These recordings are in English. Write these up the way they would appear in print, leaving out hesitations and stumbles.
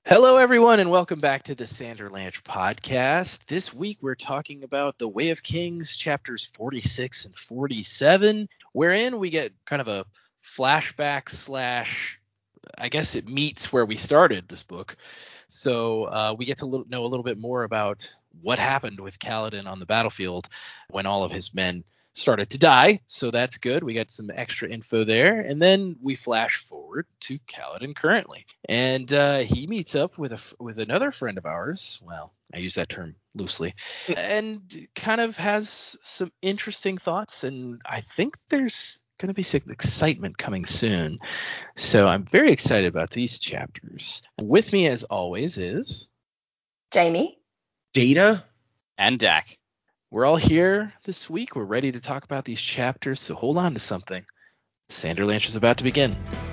Hello, everyone, and welcome back to the Sanderlanche podcast. This week, we're talking about The Way of Kings, chapters 46 and 47, wherein we get kind of a flashback slash, I guess it meets where we started this book. So we get to know a little bit more about what happened with Kaladin on the battlefield when all of his men started to die. So that's good. We got some extra info there. And then we flash forward to Kaladin currently. And he meets up with another friend of ours. Well, I use that term loosely. And kind of has some interesting thoughts. And I think there's going to be some excitement coming soon. So I'm very excited about these chapters. With me, as always, is Jamie, Data, and Dak. We're all here this week. We're ready to talk about these chapters, so hold on to something. Sanderlanche is about to begin.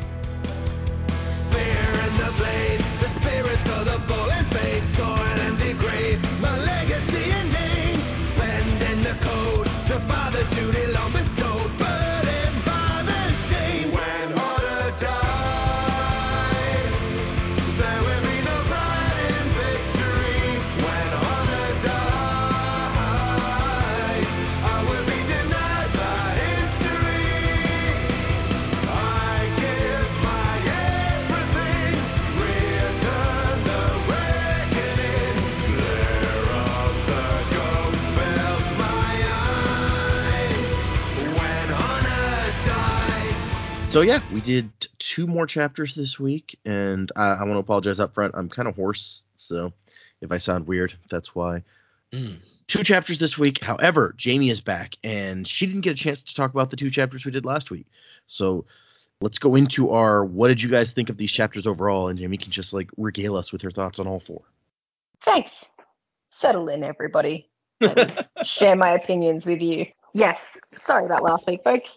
So yeah, we did 2 more chapters this week, and I want to apologize up front. I'm kind of hoarse, so if I sound weird, that's why. 2 chapters this week. However, Jamie is back, and she didn't get a chance to talk about the 2 chapters we did last week. So let's go into our what did you guys think of these chapters overall, and Jamie can just regale us with her thoughts on all 4. Thanks. Settle in, everybody. Share my opinions with you. Yes, sorry about last week, folks.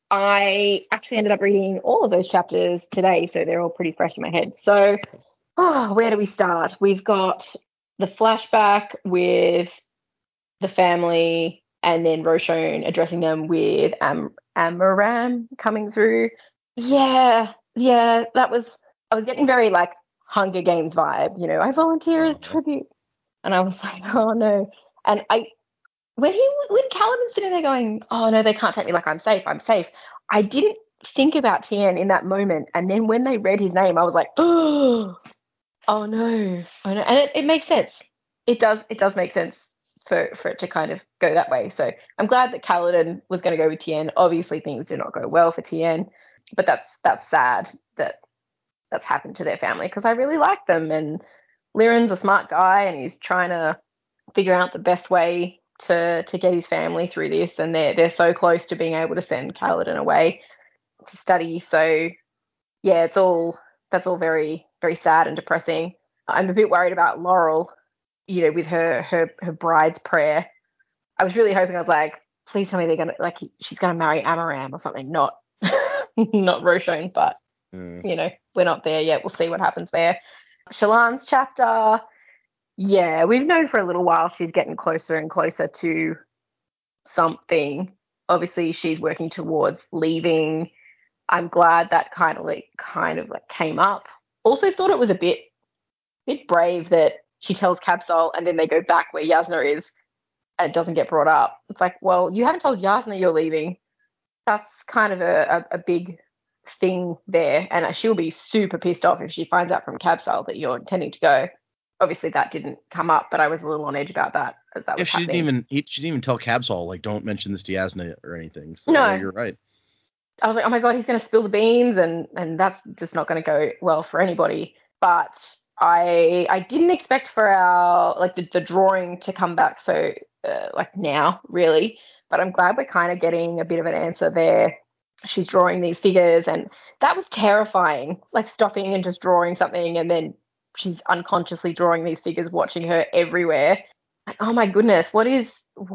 I actually ended up reading all of those chapters today, so they're all pretty fresh in my head. So, where do we start? We've got the flashback with the family, and then Roshone addressing them with Amaram coming through. Yeah, I was getting very Hunger Games vibe, I volunteer as tribute. And I was like, oh no. And when Kaladin's sitting there going, oh no, they can't take me, I'm safe, I didn't think about Tien in that moment. And then when they read his name, I was like, oh no. And it makes sense. It does make sense for it to kind of go that way. So I'm glad that Kaladin was going to go with Tien. Obviously things did not go well for Tien, but that's sad that that's happened to their family, because I really like them, and Liren's a smart guy and he's trying to figure out the best way to get his family through this, and they're so close to being able to send Kaladin away to study. So yeah, that's all very, very sad and depressing. I'm a bit worried about Laurel, with her bride's prayer. I was really hoping, I was like, please tell me they're gonna she's gonna marry Amaram or something, not not Roshone, but we're not there yet. We'll see what happens there. Shallan's chapter, yeah, we've known for a little while she's getting closer and closer to something. Obviously, she's working towards leaving. I'm glad that kind of came up. Also thought it was a bit brave that she tells Kabsal and then they go back where Yasna is and it doesn't get brought up. It's like, well, you haven't told Yasna you're leaving. That's kind of a big thing there, and she'll be super pissed off if she finds out from Kabsal that you're intending to go. Obviously that didn't come up, but I was a little on edge about that as that was happening. She didn't even tell Kabsal, don't mention this to Yasna or anything. So no, you're right. I was like, oh my god, he's going to spill the beans, and that's just not going to go well for anybody. But I didn't expect for our the drawing to come back so now, really. But I'm glad we're kind of getting a bit of an answer there. She's drawing these figures, and that was terrifying, stopping and just drawing something, and then she's unconsciously drawing these figures, watching her everywhere. Oh my goodness, what is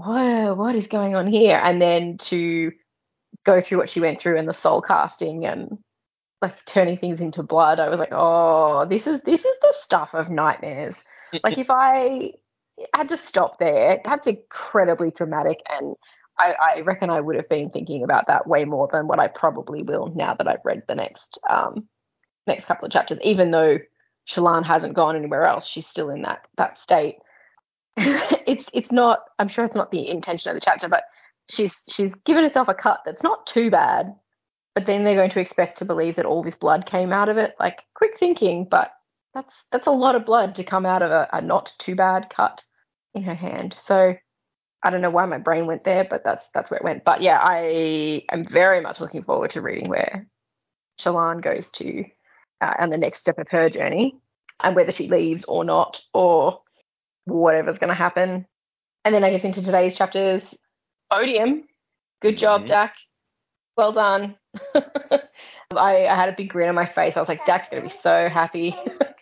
going on here? And then to go through what she went through in the soul casting and turning things into blood, I was like, oh, this is the stuff of nightmares. If I had to stop there, that's incredibly traumatic, and I reckon I would have been thinking about that way more than what I probably will now that I've read the next couple of chapters, even though Shallan hasn't gone anywhere else. She's still in that state. It's not. I'm sure it's not the intention of the chapter, but she's given herself a cut that's not too bad. But then they're going to expect to believe that all this blood came out of it. Like, quick thinking, but that's a lot of blood to come out of a not too bad cut in her hand. So I don't know why my brain went there, but that's where it went. But yeah, I am very much looking forward to reading where Shallan goes to and the next step of her journey, and whether she leaves or not, or whatever's going to happen. And then I guess into today's chapters, Odium. Good job, Dak. Well done. I had a big grin on my face. I was like, Dak's going to be so happy.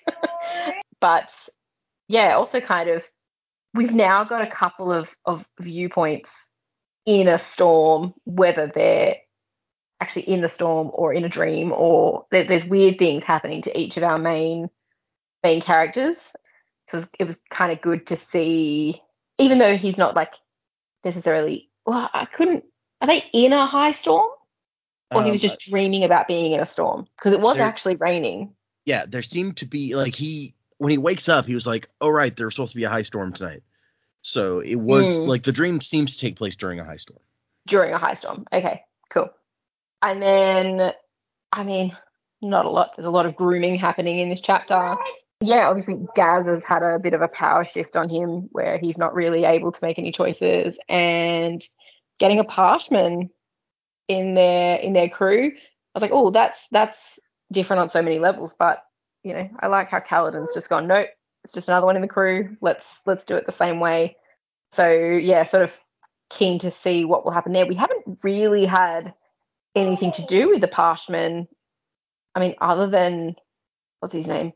But yeah, also kind of, we've now got a couple of viewpoints in a storm, whether they're actually in the storm or in a dream, or there's weird things happening to each of our main characters. So it was kind of good to see, even though he's not like necessarily, well, are they in a high storm? Or he was just dreaming about being in a storm? Because it was actually raining. Yeah, there seemed to be, like, when he wakes up, he was like, oh, right, there's supposed to be a high storm tonight. So it was, like, the dream seems to take place during a high storm. During a high storm. Okay, cool. And then, I mean, not a lot. There's a lot of grooming happening in this chapter. Yeah, obviously Gaz has had a bit of a power shift on him where he's not really able to make any choices. And getting a Parshman in their crew, I was like, oh, that's different on so many levels. But you know, I like how Kaladin's just gone, nope, it's just another one in the crew. Let's do it the same way. So yeah, sort of keen to see what will happen there. We haven't really had anything to do with the Parshman. I mean, other than what's his name?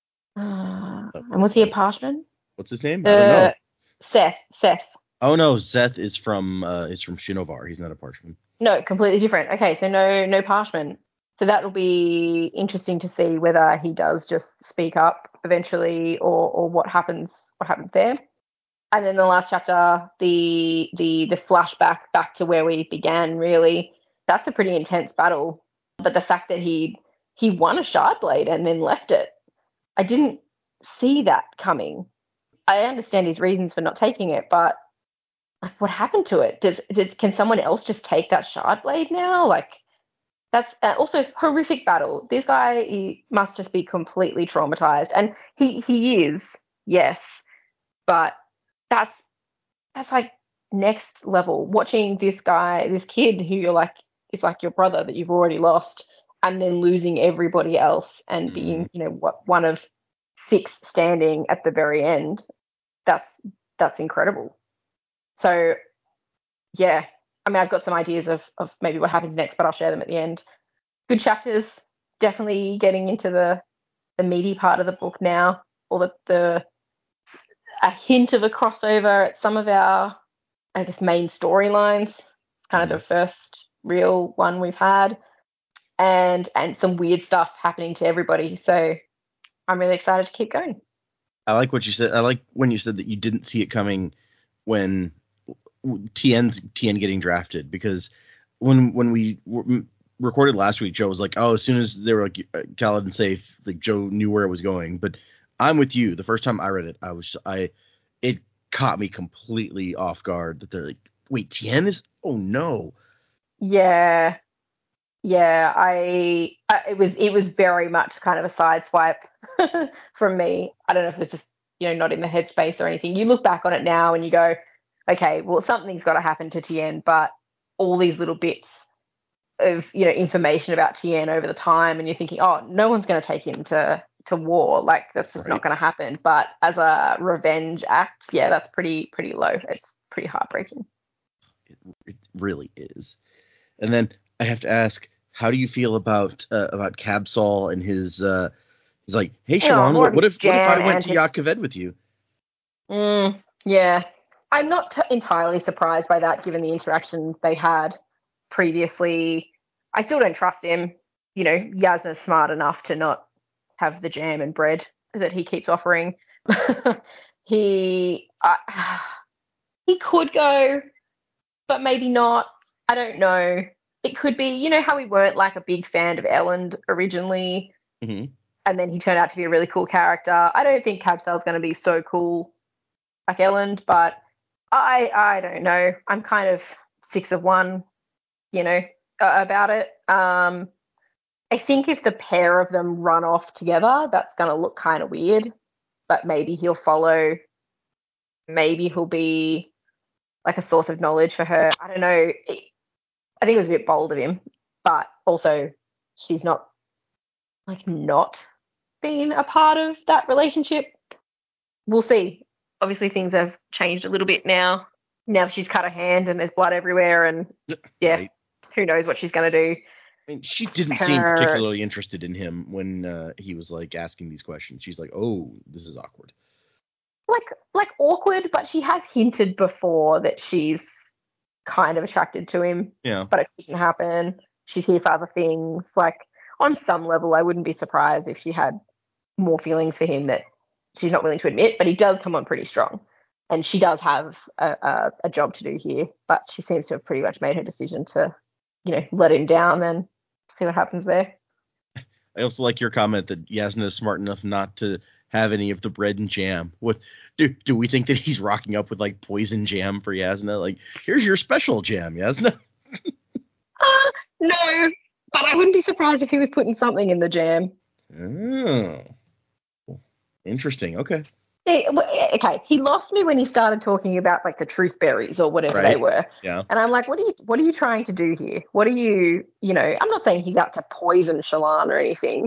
And was he a Parshman? What's his name? I don't know. Seth. Oh no, Seth is from Shinovar. He's not a Parshman. No, completely different. Okay, so no Parshman. So that will be interesting to see whether he does just speak up eventually, or what happens there. And then the last chapter, the flashback back to where we began, really, that's a pretty intense battle. But the fact that he won a Shardblade and then left it, I didn't see that coming. I understand his reasons for not taking it, but like, what happened to it? Can someone else just take that Shardblade now? Like, that's also horrific battle. This guy, he must just be completely traumatized, and he is, yes, but that's like next level. Watching this kid who you're like, is like your brother that you've already lost, and then losing everybody else and being, you know, one of 6 standing at the very end. That's incredible. So yeah, I mean, I've got some ideas of maybe what happens next, but I'll share them at the end. Good chapters, definitely getting into the meaty part of the book now, or a hint of a crossover at some of our, I guess, main storylines. Kind of the first real one we've had, and some weird stuff happening to everybody. So I'm really excited to keep going. I like what you said. I like when you said that you didn't see it coming when Tien getting drafted, because when we recorded last week, Joe was like, oh, as soon as they were like Kaladin safe, like Joe knew where it was going. But I'm with you. The first time I read it, it caught me completely off guard that they're like, wait, Tien is, oh no. Yeah, it was very much kind of a sideswipe from me. I don't know if it's just, you know, not in the headspace or anything. You look back on it now and you go, okay, well, something's got to happen to Tien, but all these little bits of, you know, information about Tien over the time, and you're thinking, oh, no one's going to take him to war. Like, that's just not going to happen. But as a revenge act, yeah, that's pretty low. It's pretty heartbreaking. It really is. And then I have to ask, how do you feel about Kabsal and his he's like, hey Shallan, what if I went to Jah Keved with you? Yeah, I'm not entirely surprised by that, given the interactions they had previously. I still don't trust him. You know, Yasna's smart enough to not have the jam and bread that he keeps offering. He could go, but maybe not. I don't know. It could be, you know, how we weren't like a big fan of Elend originally. Mm-hmm. and then he turned out to be a really cool character. I don't think Kabsal's going to be so cool like Elend, but I don't know. I'm kind of 6 of 1, about it. I think if the pair of them run off together, that's going to look kind of weird. But maybe he'll follow. Maybe he'll be like a source of knowledge for her. I don't know. I think it was a bit bold of him, but also she's not been a part of that relationship. We'll see. Obviously, things have changed a little bit now. Now she's cut her hand and there's blood everywhere, and Right. Who knows what she's going to do. I mean, she didn't seem particularly interested in him when he was like asking these questions. She's like, "Oh, this is awkward." Like awkward, but she has hinted before that she's kind of attracted to him. Yeah. But it couldn't happen. She's here for other things. Like, on some level, I wouldn't be surprised if she had more feelings for him that she's not willing to admit, but he does come on pretty strong. And she does have a job to do here, but she seems to have pretty much made her decision to, let him down and see what happens there. I also like your comment that Yasna is smart enough not to have any of the bread and jam. What do we think that he's rocking up with like poison jam for Yasna? Like, here's your special jam, Yasna. No, but I wouldn't be surprised if he was putting something in the jam. Oh, interesting. Okay. Okay, he lost me when he started talking about like the truth berries or whatever they were. Yeah. And I'm like, what are you trying to do here? What are you, I'm not saying he's out to poison Shallan or anything,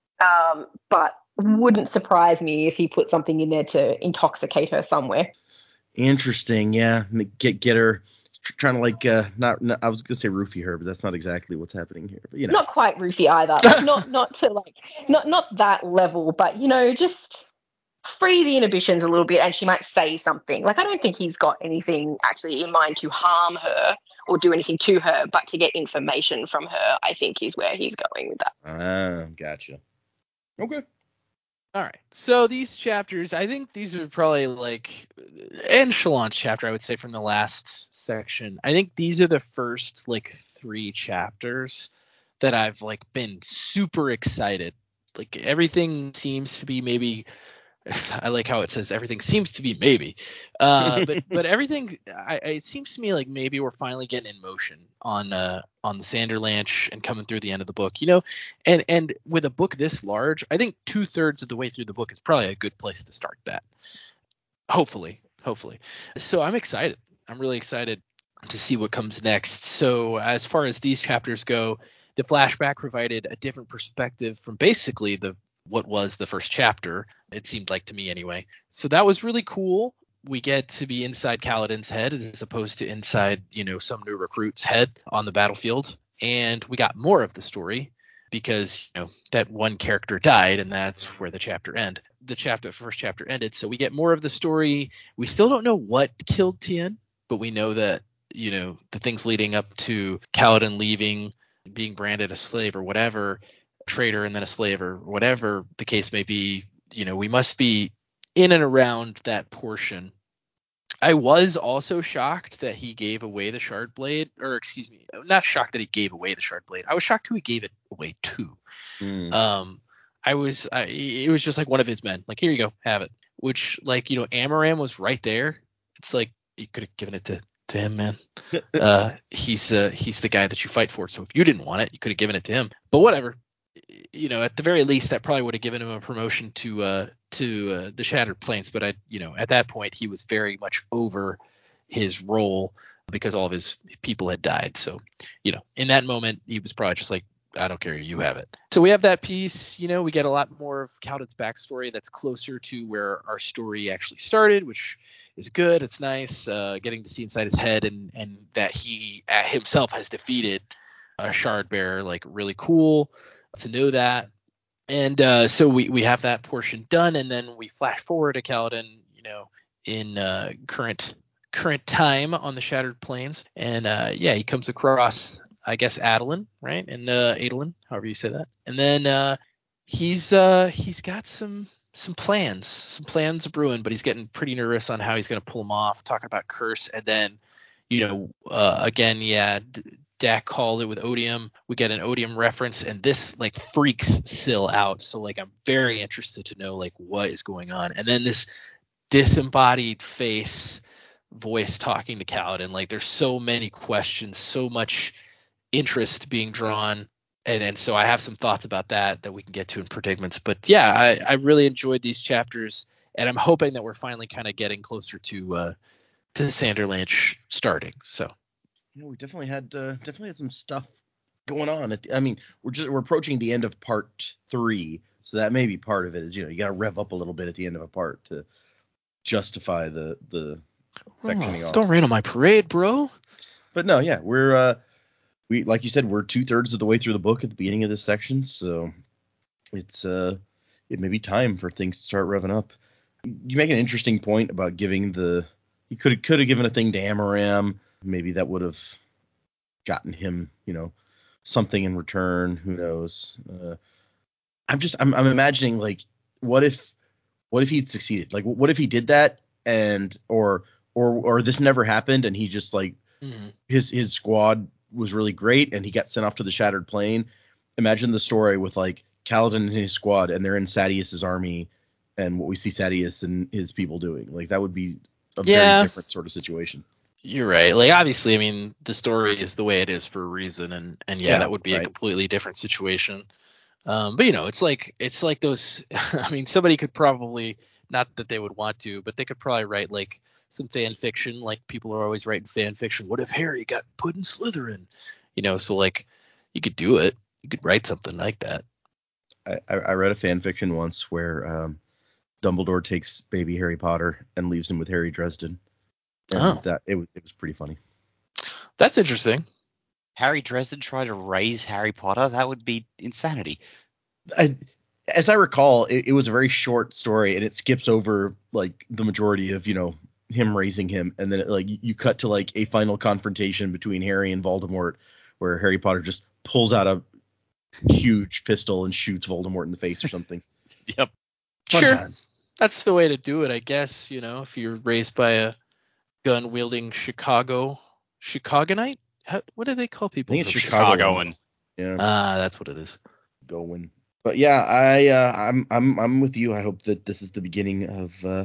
but wouldn't surprise me if he put something in there to intoxicate her somewhere. Interesting. Yeah. Get her trying to like not I was gonna say roofie her, but that's not exactly what's happening here. But Not quite roofie either. Like, not to like not that level, but just free the inhibitions a little bit, and she might say something. Like, I don't think he's got anything actually in mind to harm her or do anything to her, but to get information from her, I think is where he's going with that. Ah, gotcha. Okay. All right. So these chapters, I think these are probably like, and Shallan's chapter, I would say, from the last section. I think these are the first like 3 chapters that I've like been super excited. Like, everything seems to be maybe. I like how it says everything seems to be maybe, but everything. It seems to me like maybe we're finally getting in motion on the Sanderlanche and coming through the end of the book. And with a book this large, I think 2/3 of the way through the book is probably a good place to start that. Hopefully. So I'm excited. I'm really excited to see what comes next. So as far as these chapters go, the flashback provided a different perspective from basically what was the first chapter, it seemed like to me anyway. So that was really cool. We get to be inside Kaladin's head as opposed to inside, some new recruit's head on the battlefield. And we got more of the story because, that one character died, and that's where the chapter ended. The first chapter ended. So we get more of the story. We still don't know what killed Tien, but we know that, the things leading up to Kaladin leaving, being branded a slave or whatever, traitor and then a slave or whatever the case may be, we must be in and around that portion. I was also shocked that he gave away the shard blade, or excuse me, not shocked that he gave away the shard blade. I was shocked who he gave it away to. It was just like one of his men, like, here you go, have it. Which, like, Amaram was right there. It's like, you could have given it to him, man. He's the guy that you fight for. So if you didn't want it, you could have given it to him. But whatever. At the very least, that probably would have given him a promotion to the Shattered Plains. But at that point, he was very much over his role because all of his people had died. So, in that moment, he was probably just like, I don't care, you have it. So we have that piece. We get a lot more of Kaladin's backstory that's closer to where our story actually started, which is good. It's nice getting to see inside his head and that he himself has defeated a shard bearer. Like, really cool to know that. And so we have that portion done, and then we flash forward to Kaladin, in current time on the Shattered Plains, and he comes across, I guess, Adolin, right? And Adolin, however you say that. And then he's got some plans brewing, but he's getting pretty nervous on how he's going to pull them off, talking about curse, and then again, Dak called it with Odium. We get an Odium reference, and this like freaks Syl out. So like I'm very interested to know like what is going on. And then this disembodied face voice talking to Kaladin. Like there's so many questions, so much interest being drawn. And so I have some thoughts about that we can get to in predicaments. But yeah, I really enjoyed these chapters, and I'm hoping that we're finally kind of getting closer to Sanderlanche starting. So we definitely had some stuff going on. I mean, we're approaching the end of part 3, so that may be part of it. Is you got to rev up a little bit at the end of a part to justify the sectioning off. Don't rain on my parade, bro. But no, yeah, we like you said, we're 2/3 of the way through the book at the beginning of this section, so it may be time for things to start revving up. You make an interesting point about giving you could have given a thing to Amaram. Maybe that would have gotten him, something in return. Who knows? I'm imagining like what if he'd succeeded? Like what if he did that and or this never happened and he just like his squad was really great and he got sent off to the Shattered Plane. Imagine the story with like Kaladin and his squad and they're in Sadeas's army and what we see Sadeas and his people doing. Like that would be a very different sort of situation. You're right. Like obviously, I mean, the story is the way it is for a reason, and that would be a completely different situation. But it's like those. I mean, somebody could probably, not that they would want to, but they could probably write like some fan fiction. Like people are always writing fan fiction. What if Harry got put in Slytherin? So like you could do it. You could write something like that. I read a fan fiction once where Dumbledore takes baby Harry Potter and leaves him with Harry Dresden. And it was pretty funny. That's interesting. Harry Dresden tried to raise Harry Potter? That would be insanity. As I recall, it was a very short story, and it skips over like the majority of him raising him, and then you cut to like a final confrontation between Harry and Voldemort, where Harry Potter just pulls out a huge pistol and shoots Voldemort in the face or something. Yep. Fun sure. times. That's the way to do it, I guess. If you're raised by a gun-wielding Chicagonite? What do they call people? I think it's Chicagoan. Yeah. That's what it is. Going. But yeah, I'm with you. I hope that this is the beginning of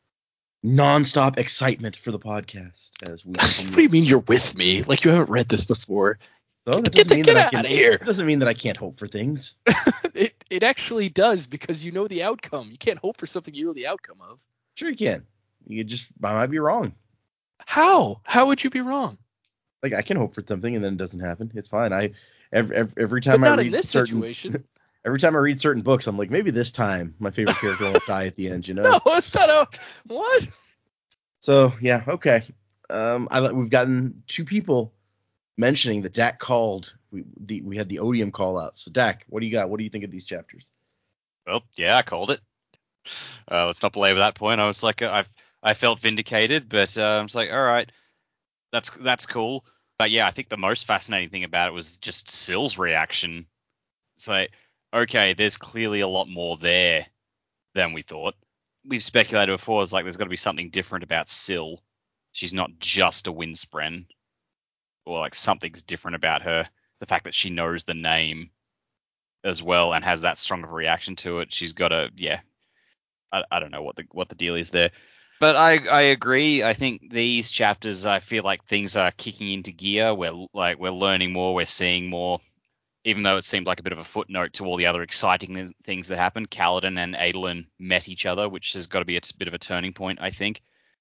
nonstop excitement for the podcast as we continue. What do you mean you're with me? Like you haven't read this before? So that doesn't mean get that out of here. It doesn't mean that I can't hope for things. It actually does, because you know the outcome. You can't hope for something you know the outcome of. Sure you can. I might be wrong. How? How would you be wrong? Like I can hope for something and then it doesn't happen. It's fine. Every time but I not read in this certain situation. Every time I read certain books, I'm like, maybe this time my favorite character won't die at the end. No, it's not what? So yeah, okay. We've gotten 2 people mentioning that Dak called. We had the Odium call out. So Dak, what do you got? What do you think of these chapters? Well, yeah, I called it. Let's not belabor that point. I was like, I felt vindicated, but I was like, all right, that's cool. But yeah, I think the most fascinating thing about it was just Syl's reaction. It's like, okay, there's clearly a lot more there than we thought. We've speculated before, it's like there's got to be something different about Syl. She's not just a Windspren, or like something's different about her. The fact that she knows the name as well and has that strong of a reaction to it, she's got a I don't know what the deal is there. But I agree. I think these chapters, I feel like things are kicking into gear. We're learning more, we're seeing more. Even though it seemed like a bit of a footnote to all the other exciting things that happened, Kaladin and Adolin met each other, which has got to be a bit of a turning point, I think.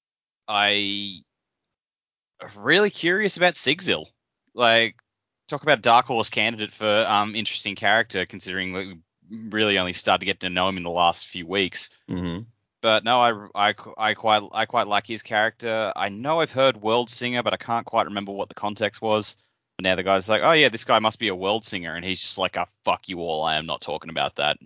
I'm really curious about Sigzil. Like, talk about Dark Horse candidate for interesting character, considering we really only started to get to know him in the last few weeks. Mm-hmm. But no, I quite like his character. I know I've heard World Singer, but I can't quite remember what the context was. Now the guy's like, oh yeah, this guy must be a world singer, and he's just like, oh, fuck you all, I am not talking about that.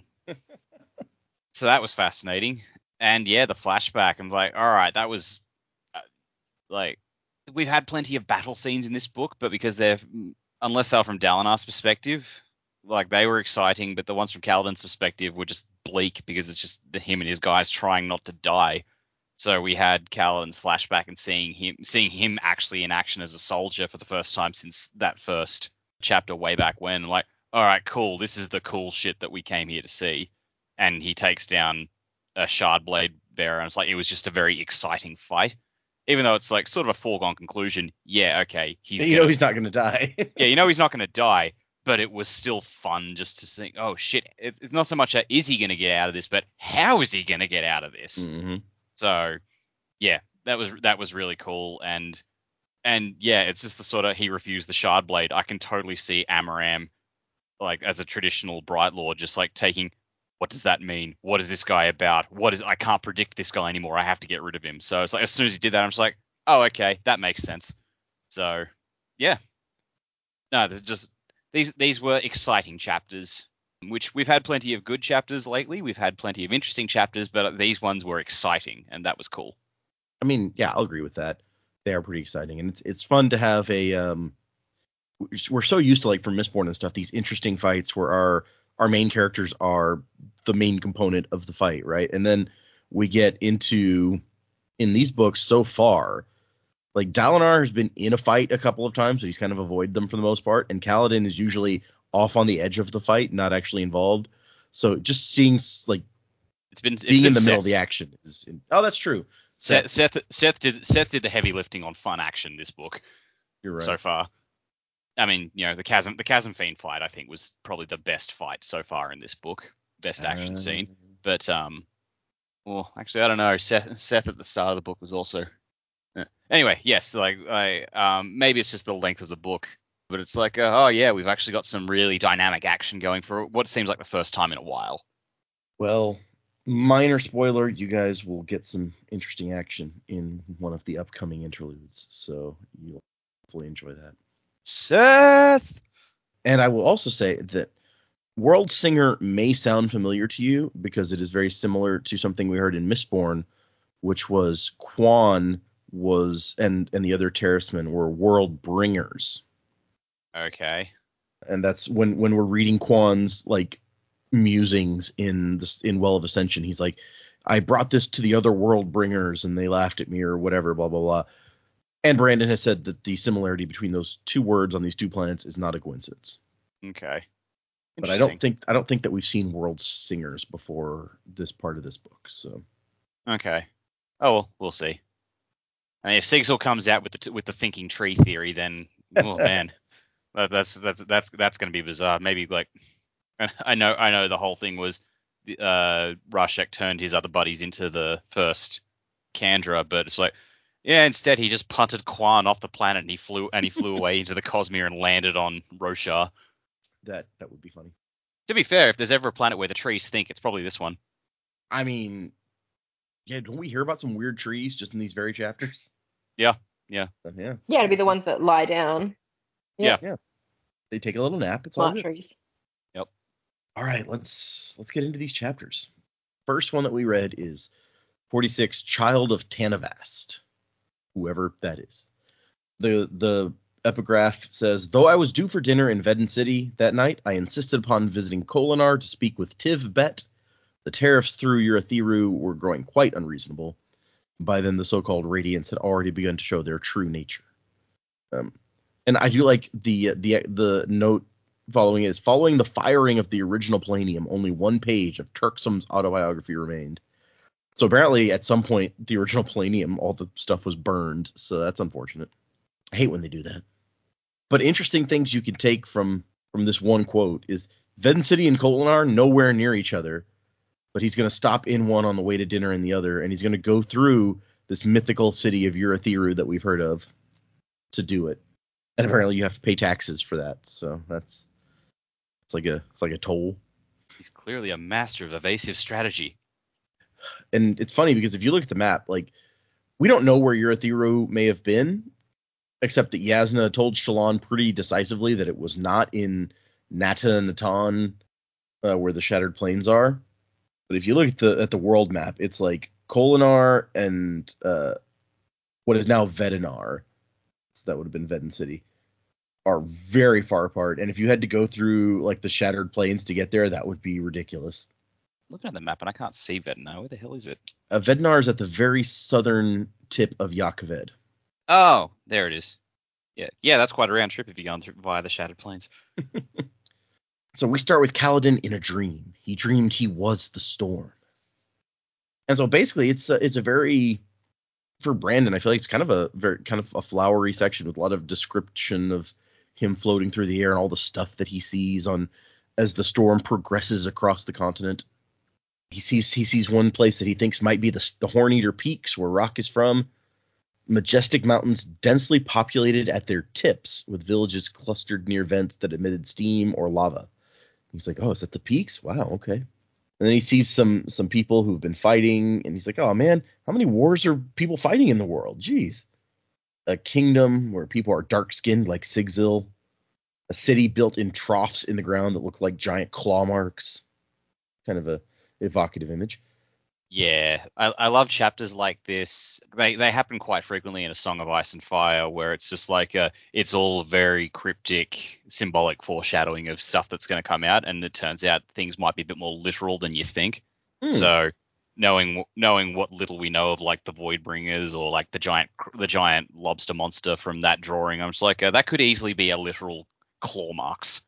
So that was fascinating. And yeah, the flashback, I'm like, all right, that was like, we've had plenty of battle scenes in this book, but because unless they're from Dalinar's perspective, like they were exciting, but the ones from Kaladin's perspective were just bleak because it's just him and his guys trying not to die. So we had Kaladin's flashback and seeing him actually in action as a soldier for the first time since that first chapter way back when. Like, all right, cool. This is the cool shit that we came here to see. And he takes down a Shardblade bearer, and it's like it was just a very exciting fight. Even though it's like sort of a foregone conclusion. Yeah, okay, he's not going to die. Yeah, he's not going to die. But it was still fun just to think, oh shit, it's not so much is he going to get out of this, but how is he going to get out of this? Mm-hmm. So, yeah, that was really cool, and yeah, it's just the sort of he refused the Shardblade. I can totally see Amaram, like as a traditional Bright Lord, just like taking, what does that mean? What is this guy about? I can't predict this guy anymore. I have to get rid of him. So it's like as soon as he did that, I'm just like, oh, okay, that makes sense. So, yeah, no, these were exciting chapters. Which we've had plenty of good chapters lately. We've had plenty of interesting chapters, but these ones were exciting, and that was cool. I mean, yeah, I'll agree with that. They are pretty exciting, and it's fun to have a. We're so used to, like, from Mistborn and stuff, these interesting fights where our main characters are the main component of the fight, right? And then we get into, in these books so far, like Dalinar has been in a fight a couple of times, but he's kind of avoided them for the most part, and Kaladin is usually off on the edge of the fight, not actually involved. So just seeing, like, it's being in the middle of the action is. Oh, that's true. Seth did the heavy lifting on fun action this book. You're right. So far. I mean, the Chasm Fiend fight I think was probably the best fight so far in this book, best action scene. But well, actually I don't know. Seth at the start of the book was also. Anyway, yes, like maybe it's just the length of the book. But it's like, oh yeah, we've actually got some really dynamic action going for what seems like the first time in a while. Well, minor spoiler, you guys will get some interesting action in one of the upcoming interludes, so you'll hopefully enjoy that. Seth! And I will also say that World Singer may sound familiar to you because it is very similar to something we heard in Mistborn, which was Quan and the other Terracemen were world bringers. Okay. And that's when we're reading Quan's, like, musings in Well of Ascension. He's like, I brought this to the other world bringers and they laughed at me or whatever, blah, blah, blah. And Brandon has said that the similarity between those two words on these two planets is not a coincidence. Okay. But I don't think that we've seen world singers before this part of this book. So. Okay. Oh, well, we'll see. I mean, if Sigil comes out with the thinking tree theory, then oh man. That's going to be bizarre. Maybe, like, I know the whole thing was Rashek turned his other buddies into the first Kandra, but it's like, yeah, instead he just punted Quan off the planet and he flew away into the Cosmere and landed on Roshar. That would be funny. To be fair, if there's ever a planet where the trees think, it's probably this one. I mean, yeah, don't we hear about some weird trees just in these very chapters? Yeah. Yeah, to be the ones that lie down. Yeah. They take a little nap. It's smart all good. Trees. Yep. All right, let's get into these chapters. First one that we read is 46, Child of Tanavast, whoever that is. The epigraph says, though I was due for dinner in Veden City that night, I insisted upon visiting Kholinar to speak with Tiv Bet. The tariffs through Urithiru were growing quite unreasonable. By then, the so-called Radiants had already begun to show their true nature. And I do like the note following it is, following the firing of the original Planium, only one page of Turksum's autobiography remained. So apparently, at some point, the original Planium, all the stuff was burned. So that's unfortunate. I hate when they do that. But interesting things you can take from this one quote is Veden City and Kholinar nowhere near each other, but he's going to stop in one on the way to dinner in the other, and he's going to go through this mythical city of Urithiru that we've heard of to do it. And apparently you have to pay taxes for that, so it's like a toll. He's clearly a master of evasive strategy. And it's funny because if you look at the map, like, we don't know where Urithiru may have been, except that Yasna told Shallan pretty decisively that it was not in Nata Natan, where the Shattered Plains are. But if you look at the world map, it's like Kholinar and what is now Vedenar, so that would have been Veden City, are very far apart. And if you had to go through, like, the Shattered Plains to get there, that would be ridiculous. Looking at the map and I can't see Vedenar. Where the hell is it? Vednar is at the very southern tip of Yakaved. Oh, there it is. Yeah, that's quite a round trip if you're going through via the Shattered Plains. So we start with Kaladin in a dream. He dreamed he was the storm. And so basically it's a very, for Brandon, I feel like it's kind of a flowery section with a lot of description of him floating through the air and all the stuff that he sees as the storm progresses across the continent. He sees one place that he thinks might be the Horneater Peaks, where Rock is from. Majestic mountains densely populated at their tips, with villages clustered near vents that emitted steam or lava. He's like, oh, is that the peaks? Wow, okay. And then he sees some people who've been fighting, and he's like, oh man, how many wars are people fighting in the world? Jeez. A kingdom where people are dark-skinned like Sigzil. A city built in troughs in the ground that look like giant claw marks. Kind of a evocative image. Yeah, I love chapters like this. They happen quite frequently in A Song of Ice and Fire, where it's just like it's all very cryptic, symbolic foreshadowing of stuff that's going to come out, and it turns out things might be a bit more literal than you think. So knowing what little we know of like the Voidbringers or like the giant lobster monster from that drawing, I'm just like that could easily be a literal claw marks.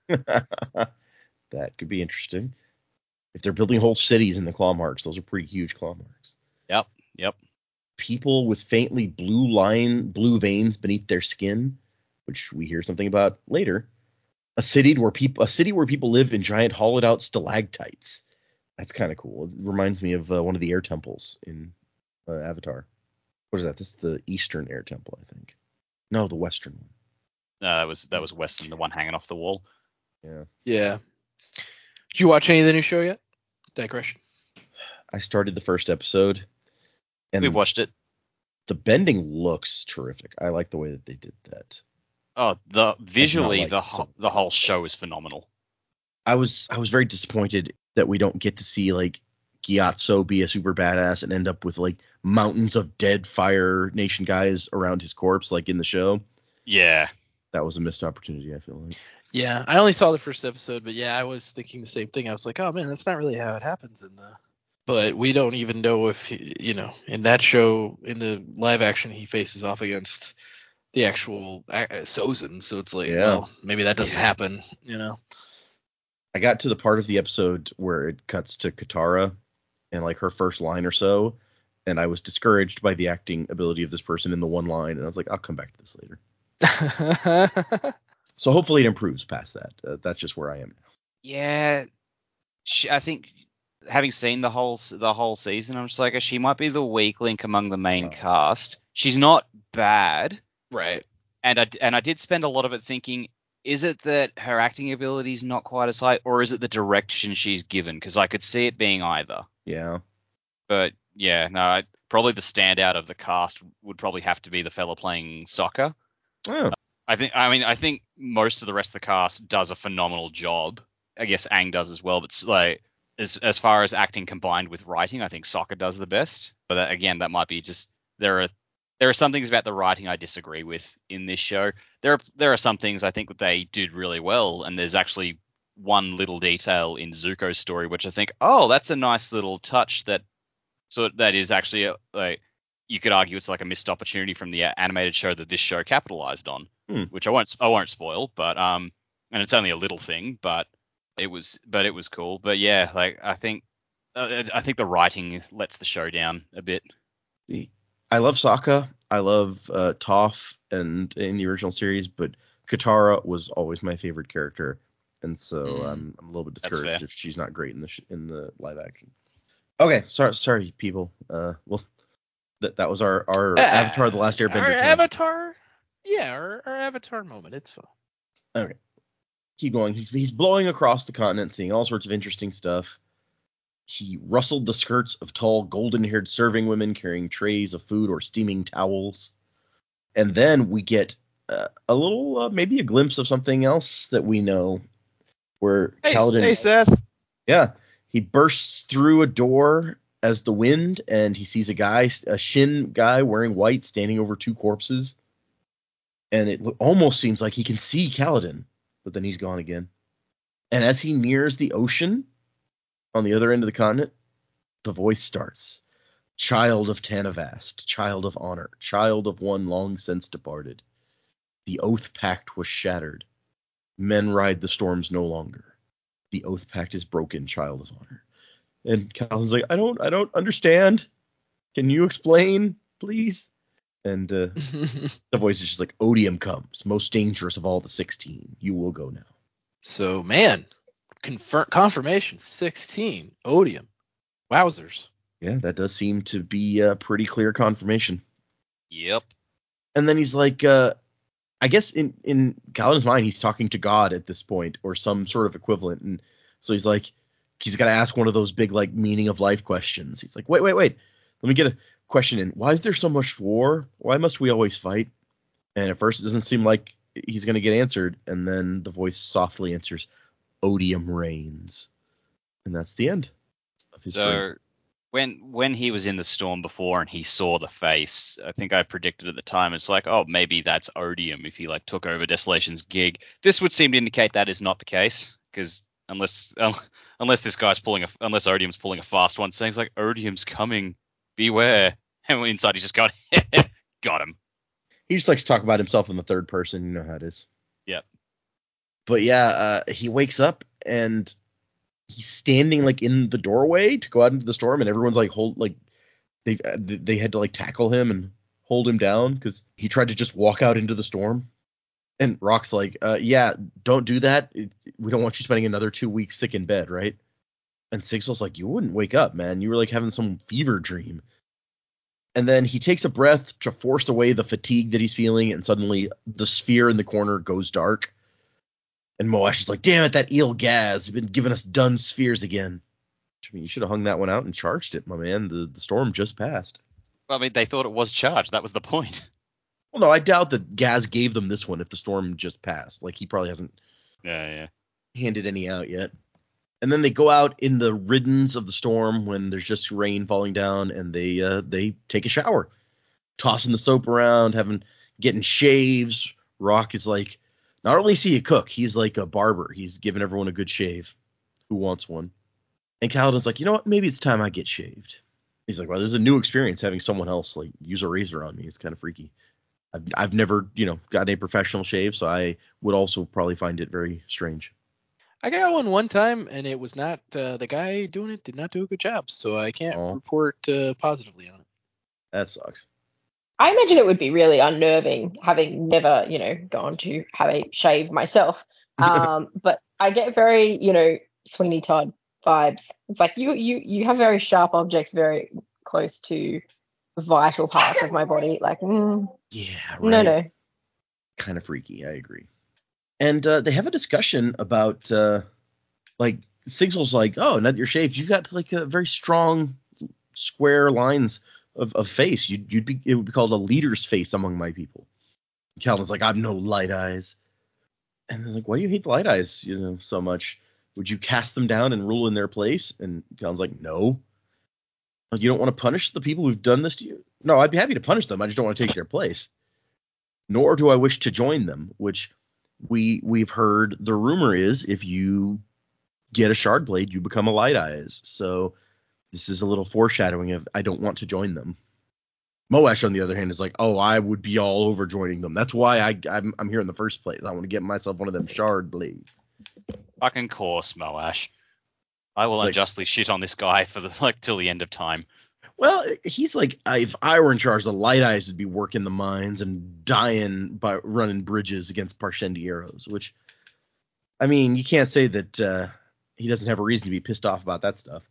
That could be interesting. If they're building whole cities in the claw marks, those are pretty huge claw marks. Yep. People with faintly blue veins beneath their skin, which we hear something about later. A city where people live in giant hollowed out stalactites. That's kind of cool. It reminds me of one of the air temples in Avatar. What is that? This is the Eastern air temple, I think. No, the Western one. That was Western, the one hanging off the wall. Yeah. Did you watch any of the new show yet? Digression. I started the first episode. And We've watched it. The bending looks terrific. I like the way that they did that. Oh, visually the whole show is phenomenal. I was very disappointed that we don't get to see like Gyatso be a super badass and end up with like mountains of dead Fire Nation guys around his corpse like in the show. Yeah. That was a missed opportunity, I feel like. Yeah, I only saw the first episode, but yeah, I was thinking the same thing. I was like, oh man, that's not really how it happens in the. But we don't even know if in that show, in the live action, he faces off against the actual Sozin. So it's like, well, maybe that doesn't happen. I got to the part of the episode where it cuts to Katara and like her first line or so, and I was discouraged by the acting ability of this person in the one line, and I was like, I'll come back to this later. So hopefully it improves past that. That's just where I am now. Yeah, I think having seen the whole season, I'm just like, she might be the weak link among the main cast. She's not bad, right? And I did spend a lot of it thinking, is it that her acting ability is not quite as high, or is it the direction she's given? Because I could see it being either. Yeah. But yeah, no, probably the standout of the cast would probably have to be the fella playing Sokka. Oh. I think most of the rest of the cast does a phenomenal job. I guess Aang does as well, but like as far as acting combined with writing, I think Sokka does the best. But that might be just there are some things about the writing I disagree with in this show. There are some things I think that they did really well, and there's actually one little detail in Zuko's story which I think, oh, that's a nice little touch that is actually like you could argue it's like a missed opportunity from the animated show that this show capitalized on, which I won't spoil, but and it's only a little thing, but it was cool. But yeah, like I think the writing lets the show down a bit. I love Sokka. I love Toph and in the original series, but Katara was always my favorite character, and so I'm a little bit discouraged if she's not great in the live action. Okay, sorry people. Well, that was our Avatar: The Last Airbender. Our Avatar, our Avatar moment. It's fun. Okay, keep going. He's blowing across the continent, seeing all sorts of interesting stuff. He rustled the skirts of tall, golden-haired serving women carrying trays of food or steaming towels. And then we get a little, maybe a glimpse of something else that we know. Where Kaladin... Hey, Seth. Yeah. He bursts through a door as the wind, and he sees a Shin guy wearing white standing over two corpses. And it almost seems like he can see Kaladin, but then he's gone again. And as he nears the ocean... on the other end of the continent, the voice starts. Child of Tanavast, child of honor, child of one long since departed. The oath pact was shattered. Men ride the storms no longer. The oath pact is broken, child of honor. And Kaladin's like, I don't understand. Can you explain, please? And the voice is just like, Odium comes, most dangerous of all the 16. You will go now. So, man, confirmation, 16, Odium. Wowzers. Yeah, that does seem to be a pretty clear confirmation. Yep. And then he's like, I guess in Kaladin's mind, he's talking to God at this point, or some sort of equivalent. And so he's like, he's got to ask one of those big, like, meaning of life questions. He's like, wait. Let me get a question in. Why is there so much war? Why must we always fight? And at first, it doesn't seem like he's going to get answered. And then the voice softly answers, Odium reigns. And that's the end of his dream. When he was in the storm before and he saw the face, I think I predicted at the time, it's like, oh, maybe that's Odium if he like took over Desolation's gig. This would seem to indicate that is not the case, because unless this guy's unless Odium's pulling a fast one, saying it's like, Odium's coming, beware. And inside he's just got him. He just likes to talk about himself in the third person. You know how it is. Yep. But yeah, he wakes up and he's standing like in the doorway to go out into the storm, and everyone's like they had to like tackle him and hold him down because he tried to just walk out into the storm. And Rock's like, yeah, don't do that. We don't want you spending another 2 weeks sick in bed, right? And Sigil's like, you wouldn't wake up, man. You were like having some fever dream. And then he takes a breath to force away the fatigue that he's feeling, and suddenly the sphere in the corner goes dark. And Moash is like, damn it, that eel Gaz has been giving us done spheres again. I mean, you should have hung that one out and charged it, my man. The storm just passed. Well, I mean, they thought it was charged. That was the point. Well, no, I doubt that Gaz gave them this one if the storm just passed. Like, he probably hasn't handed any out yet. And then they go out in the riddance of the storm when there's just rain falling down, and they take a shower, tossing the soap around, getting shaves. Rock is like, not only is he a cook, he's like a barber. He's giving everyone a good shave. Who wants one? And Kaladin's like, you know what? Maybe it's time I get shaved. He's like, well, this is a new experience having someone else like use a razor on me. It's kind of freaky. I've never, gotten a professional shave, so I would also probably find it very strange. I got one time, and it was not the guy doing it did not do a good job, so I can't report positively on it. That sucks. I imagine it would be really unnerving, having never, gone to have a shave myself. But I get very, Sweeney Todd vibes. It's like you have very sharp objects very close to vital parts of my body. Like, yeah, right. No. Kind of freaky. I agree. And they have a discussion about, Sigil's like, oh, now that you're shaved, you've got like a very strong square lines of face. It would be called a leader's face among my people. Kaladin's like, I've no light eyes. And they're like, why do you hate the light eyes, so much? Would you cast them down and rule in their place? And Kaladin's like, no. You don't want to punish the people who've done this to you? No, I'd be happy to punish them. I just don't want to take their place. Nor do I wish to join them, which we've heard the rumor is if you get a shard blade, you become a light eyes. So this is a little foreshadowing of I don't want to join them. Moash, on the other hand, is like, oh, I would be all over joining them. That's why I'm here in the first place. I want to get myself one of them shard blades. Fucking course, Moash. I will unjustly shit on this guy for till the end of time. Well, he's like, if I were in charge, the light eyes would be working the mines and dying by running bridges against Parshendi arrows, which, I mean, you can't say that he doesn't have a reason to be pissed off about that stuff.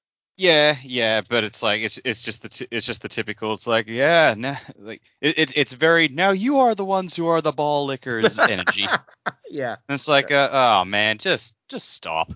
Yeah, but it's like it's just the typical. It's like, yeah, it's very now you are the ones who are the ball lickers energy. Yeah, and it's like, oh man, just stop.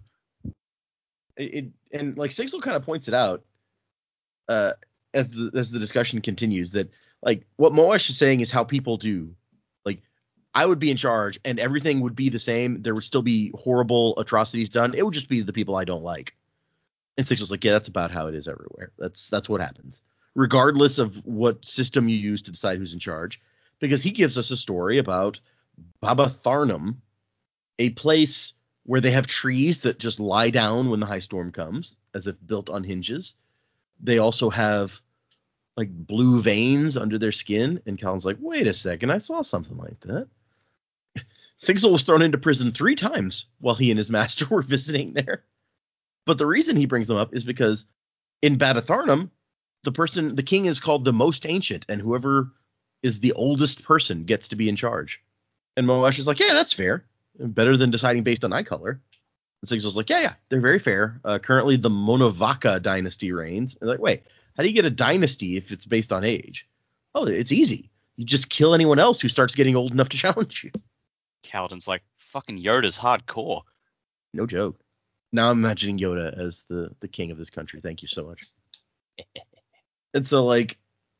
And like Sigil kind of points it out as the discussion continues that like what Moash is saying is how people do. Like I would be in charge and everything would be the same. There would still be horrible atrocities done. It would just be the people I don't like. And Sigil's like, yeah, that's about how it is everywhere. That's what happens, regardless of what system you use to decide who's in charge. Because he gives us a story about Baba Tharnum, a place where they have trees that just lie down when the high storm comes, as if built on hinges. They also have like blue veins under their skin. And Callan's like, wait a second, I saw something like that. Sigil was thrown into prison 3 times while he and his master were visiting there. But the reason he brings them up is because in Badatharnum, the king is called the most ancient, and whoever is the oldest person gets to be in charge. And Moash is like, yeah, that's fair. Better than deciding based on eye color. And Sigil's like, yeah, they're very fair. Currently, the Monavaka dynasty reigns. And like, wait, how do you get a dynasty if it's based on age? Oh, it's easy. You just kill anyone else who starts getting old enough to challenge you. Kaladin's like, fucking Yoda's hardcore. No joke. Now I'm imagining Yoda as the king of this country. Thank you so much. And so, like,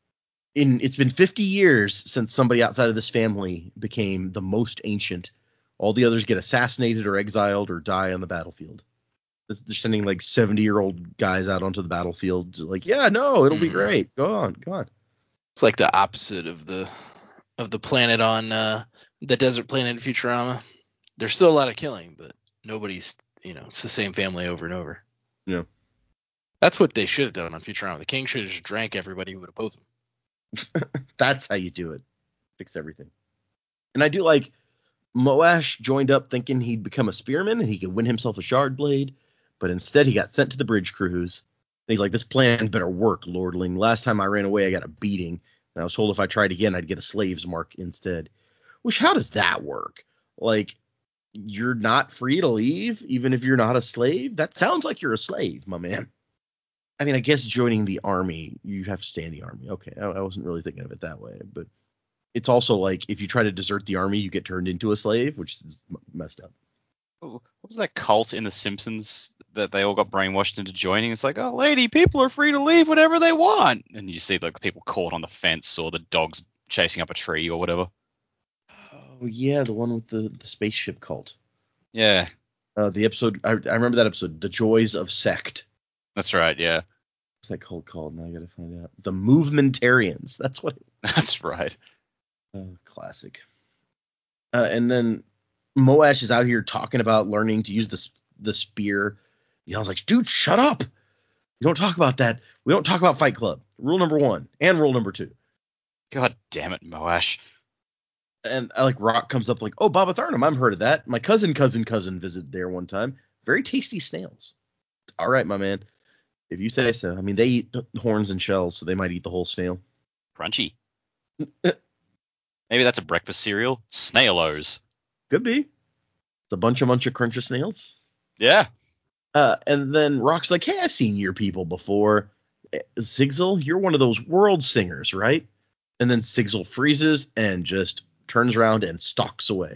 it's been 50 years since somebody outside of this family became the most ancient. All the others get assassinated or exiled or die on the battlefield. They're sending like 70-year-old guys out onto the battlefield. Like, yeah, no, it'll be great. Go on. It's like the opposite of the planet on the desert planet in Futurama. There's still a lot of killing, but nobody's, it's the same family over and over. Yeah. That's what they should have done on Futurama. The king should have just drank everybody who would oppose him. That's how you do it. Fix everything. And I do like Moash joined up thinking he'd become a spearman and he could win himself a shard blade, but instead he got sent to the bridge cruise. And he's like, this plan better work, lordling. Last time I ran away, I got a beating. And I was told if I tried again, I'd get a slave's mark instead. Which, how does that work? Like, you're not free to leave, even if you're not a slave? That sounds like you're a slave, my man. I mean, I guess joining the army, you have to stay in the army. Okay, I wasn't really thinking of it that way. But it's also like, if you try to desert the army, you get turned into a slave, which is messed up. What was that cult in The Simpsons that they all got brainwashed into joining? It's like, oh, lady, people are free to leave whatever they want. And you see like the people caught on the fence or the dogs chasing up a tree or whatever. Oh, yeah, the one with the spaceship cult. Yeah. The episode, I remember that episode, The Joys of Sect. That's right, yeah. What's that cult called? Now I gotta find out. The Movementarians. That's what. That's right. Classic. And then Moash is out here talking about learning to use the spear. I was like, dude, shut up. You don't talk about that. We don't talk about Fight Club. Rule number 1 and rule number 2. God damn it, Moash. And Rock comes up like, oh, Babatharnum, I've heard of that. My cousin visited there one time. Very tasty snails. All right, my man. If you say so. I mean, they eat horns and shells, so they might eat the whole snail. Crunchy. Maybe that's a breakfast cereal. Snailos. Could be. It's a bunch of crunch of snails. Yeah. And then Rock's like, hey, I've seen your people before. Sigil, you're one of those world singers, right? And then Sigil freezes and just turns around and stalks away.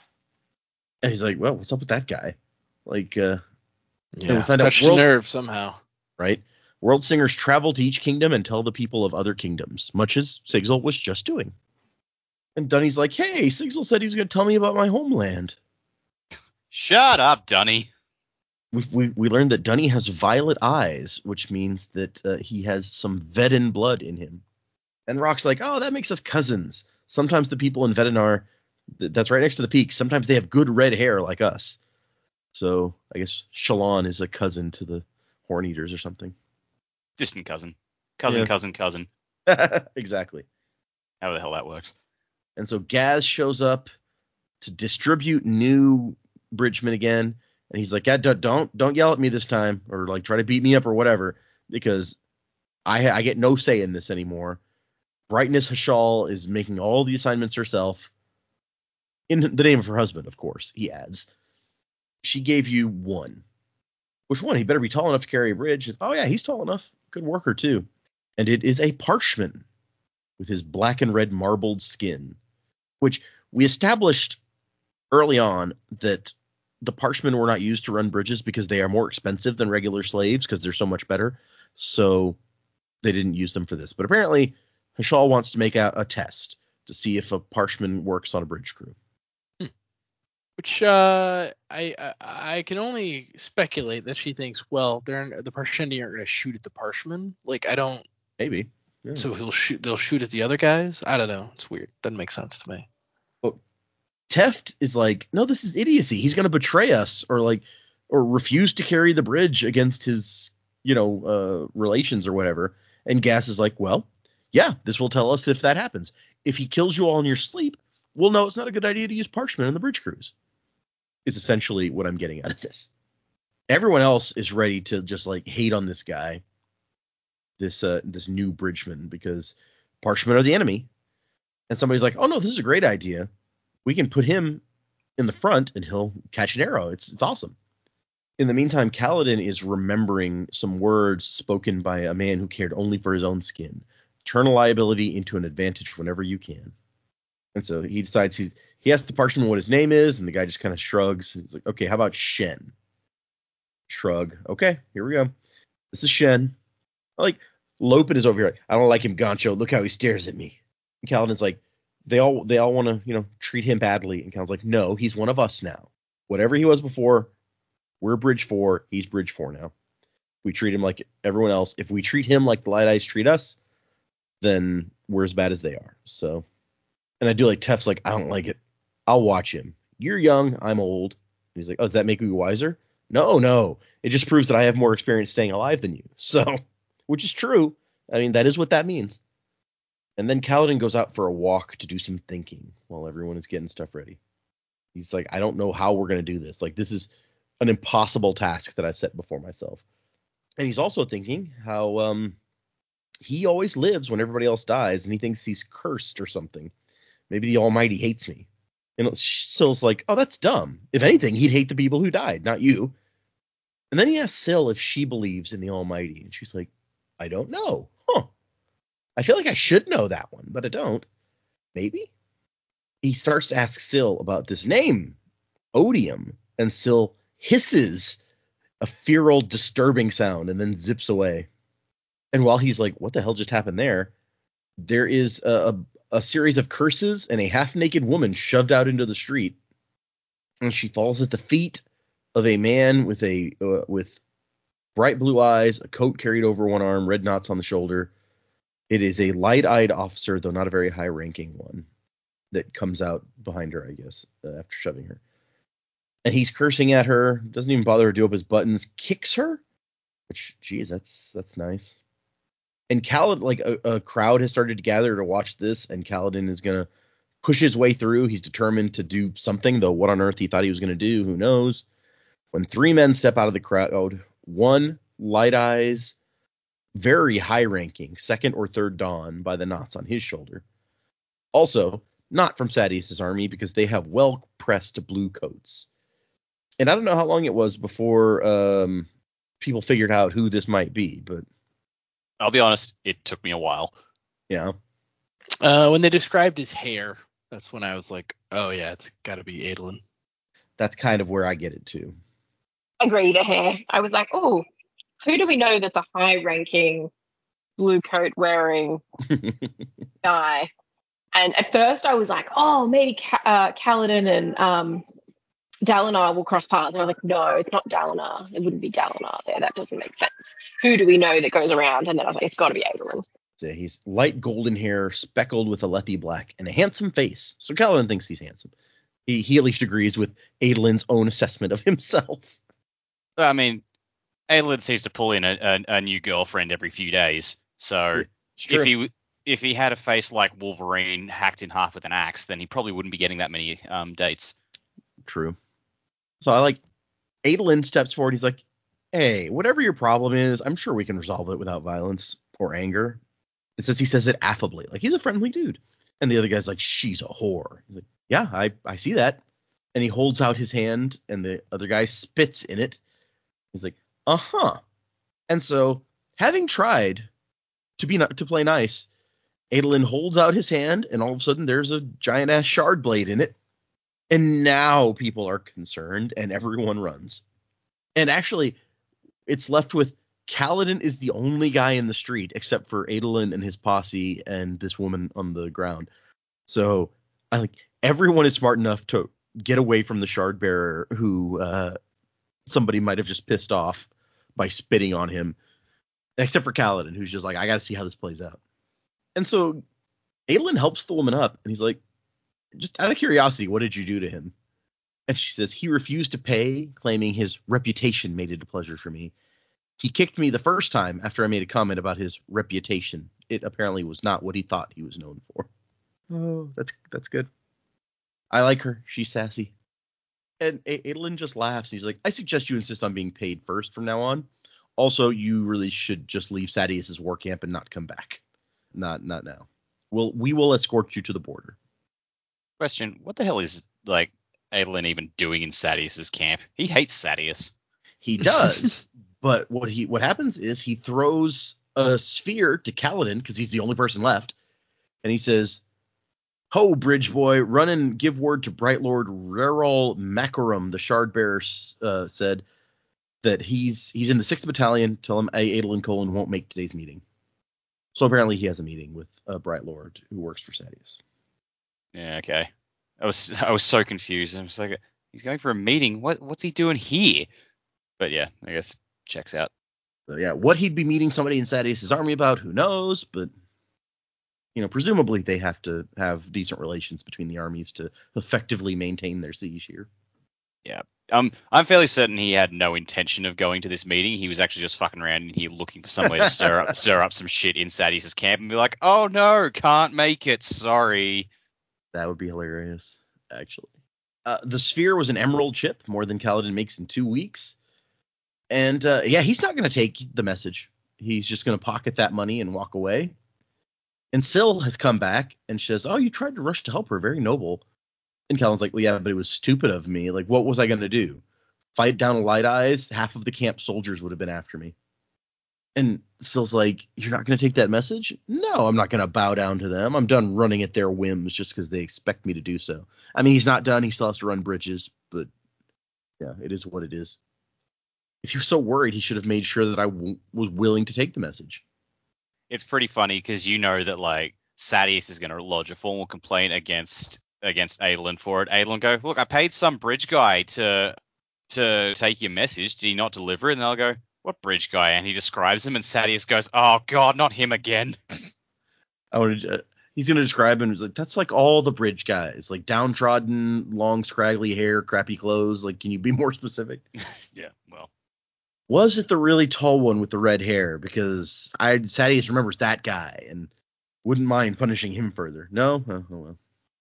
And he's like, well, what's up with that guy? Like, yeah, touched a nerve somehow. Right? World singers travel to each kingdom and tell the people of other kingdoms, much as Sigil was just doing. And Dunny's like, hey, Sigil said he was going to tell me about my homeland. Shut up, Dunny. We learned that Dunny has violet eyes, which means that he has some Vedin blood in him. And Rock's like, oh, that makes us cousins. Sometimes the people in Vedinar, that's right next to the peaks, sometimes they have good red hair like us. So I guess Shallan is a cousin to the Horn Eaters or something. Distant cousin. Cousin. Exactly. How the hell that works. And so Gaz shows up to distribute new bridgemen again. And he's like, yeah, don't yell at me this time or like try to beat me up or whatever, because I get no say in this anymore. Brightness Hashal is making all the assignments herself. In the name of her husband, of course, he adds. She gave you 1. Which one? He better be tall enough to carry a bridge. Oh, yeah, he's tall enough. Good worker, too. And it is a parchman with his black and red marbled skin, which we established early on that the parchmen were not used to run bridges because they are more expensive than regular slaves because they're so much better. So they didn't use them for this. But apparently Hashal wants to make a test to see if a parchman works on a bridge crew. Which I can only speculate that she thinks, well, the Parshendi aren't going to shoot at the Parshmen. Like, I don't. Maybe. Yeah. So they'll shoot at the other guys. I don't know. It's weird. Doesn't make sense to me. Well, Teft is like, no, this is idiocy. He's going to betray us or refuse to carry the bridge against his, relations or whatever. And Gas is like, well, yeah, this will tell us if that happens. If he kills you all in your sleep, we'll know it's not a good idea to use parchment on the bridge crews. Is essentially what I'm getting out of this. Everyone else is ready to just like hate on this guy, this new bridgeman, because parchment are the enemy. And somebody's like, oh no, this is a great idea. We can put him in the front and he'll catch an arrow. It's awesome. In the meantime, Kaladin is remembering some words spoken by a man who cared only for his own skin. Turn a liability into an advantage whenever you can. And so he decides he asks the parchment what his name is, and the guy just kind of shrugs. He's like, okay, how about Shen? Shrug. Okay, here we go. This is Shen. Like, Lopen is over here. Like, I don't like him, Gancho. Look how he stares at me. And Kaladin's like, they all want to, treat him badly. And Kaladin's like, no, he's one of us now. Whatever he was before, we're Bridge 4. He's Bridge 4 now. We treat him like everyone else. If we treat him like the Light Eyes treat us, then we're as bad as they are. So, and I do like Tef's like, I don't like it. I'll watch him. You're young. I'm old. And he's like, oh, does that make you wiser? No. It just proves that I have more experience staying alive than you. So, which is true. I mean, that is what that means. And then Kaladin goes out for a walk to do some thinking while everyone is getting stuff ready. He's like, I don't know how we're going to do this. Like, this is an impossible task that I've set before myself. And he's also thinking how he always lives when everybody else dies, and he thinks he's cursed or something. Maybe the Almighty hates me. And Syl's like, oh, that's dumb. If anything, he'd hate the people who died, not you. And then he asks Syl if she believes in the Almighty. And she's like, I don't know. I feel like I should know that one, but I don't. Maybe? He starts to ask Syl about this name, Odium. And Syl hisses a feral, disturbing sound and then zips away. And while he's like, what the hell just happened there? There is a series of curses and a half-naked woman shoved out into the street. And she falls at the feet of a man with with bright blue eyes, a coat carried over one arm, red knots on the shoulder. It is a light-eyed officer, though not a very high-ranking one, that comes out behind her, I guess, after shoving her. And he's cursing at her, doesn't even bother to do up his buttons, kicks her. Which, geez, that's nice. And Kaladin, like a crowd has started to gather to watch this, and Kaladin is going to push his way through. He's determined to do something, though what on earth he thought he was going to do, who knows. When three men step out of the crowd, one, Light Eyes, very high-ranking, second or third Dan by the knots on his shoulder. Also, not from Sadeas' army, because they have well-pressed blue coats. And I don't know how long it was before people figured out who this might be, but I'll be honest, it took me a while. Yeah. When they described his hair, that's when I was like, oh yeah, it's got to be Adolin. That's kind of where I get it too. Agreed, a hair. I was like, oh, who do we know that's a high-ranking, blue coat wearing guy? And at first I was like, oh, maybe Kaladin and Dalinar will cross paths. And I was like, no, it's not Dalinar. It wouldn't be Dalinar there. That doesn't make sense. Who do we know that goes around? And then I was like, it's got to be Adolin. So he's light golden hair, speckled with a Alethi black, and a handsome face. So Kaladin thinks he's handsome. He at least agrees with Adolin's own assessment of himself. I mean, Adolin seems to pull in a new girlfriend every few days. So if he had a face like Wolverine hacked in half with an axe, then he probably wouldn't be getting that many dates. True. So I like Adolin steps forward. He's like, hey, whatever your problem is, I'm sure we can resolve it without violence or anger. It says he says it affably, like he's a friendly dude. And the other guy's like, she's a whore. He's like, yeah, I see that. And he holds out his hand, and the other guy spits in it. He's like, uh-huh. And so, having tried to play nice, Adolin holds out his hand, and all of a sudden there's a giant-ass shard blade in it. And now people are concerned, and everyone runs. And actually, it's left with Kaladin is the only guy in the street, except for Adolin and his posse and this woman on the ground. So, everyone is smart enough to get away from the shard bearer who somebody might have just pissed off by spitting on him, except for Kaladin, who's just like, I got to see how this plays out. And so Adolin helps the woman up, and he's like, just out of curiosity, what did you do to him? And she says, he refused to pay, claiming his reputation made it a pleasure for me. He kicked me the first time after I made a comment about his reputation. it apparently was not what he thought he was known for. Oh, that's good. I like her. She's sassy. And Adolin just laughs. He's like, I suggest you insist on being paid first from now on. Also, you really should just leave Sadeas's war camp and not come back. Not now. We will escort you to the border. Question: what the hell is like Adolin even doing in Sadeas's camp? He hates Sadeas. He does, but what happens is he throws a sphere to Kaladin because he's the only person left, and he says, "Ho, Bridge Boy, run and give word to Bright Lord Rerol Makarum." The Shard Bearer said that he's in the 6th Battalion. Tell him Adolin Colin won't make today's meeting. So apparently he has a meeting with Bright Lord who works for Sadeas. Yeah, okay. I was so confused. I was like, he's going for a meeting. What's he doing here? But yeah, I guess checks out. So yeah, what he'd be meeting somebody in Sadeas's army about, who knows? But presumably they have to have decent relations between the armies to effectively maintain their siege here. Yeah. I'm fairly certain he had no intention of going to this meeting. He was actually just fucking around in here looking for somewhere to stir up some shit in Sadeas's camp and be like, oh no, can't make it, sorry. That would be hilarious, actually. The sphere was an emerald chip, more than Kaladin makes in 2 weeks. And he's not going to take the message. He's just going to pocket that money and walk away. And Syl has come back and says, oh, you tried to rush to help her. Very noble. And Kaladin's like, well, yeah, but it was stupid of me. Like, what was I going to do? Fight down Light Eyes? Half of the camp soldiers would have been after me. And Syl's like, you're not going to take that message? No, I'm not going to bow down to them. I'm done running at their whims just because they expect me to do so. I mean, he's not done. He still has to run bridges, but yeah, it is what it is. If he was so worried, he should have made sure that I was willing to take the message. It's pretty funny because you know that, like, Sadeas is going to lodge a formal complaint against Adolin for it. Adolin go, look, I paid some bridge guy to take your message. Did he not deliver it? And they'll go, what bridge guy? And he describes him, and Sadeas goes, oh god, not him again. He's going to describe him as like, that's like all the bridge guys, like downtrodden, long, scraggly hair, crappy clothes. Like, can you be more specific? Yeah, well. Was it the really tall one with the red hair? Because Sadeas remembers that guy and wouldn't mind punishing him further. No? Oh well.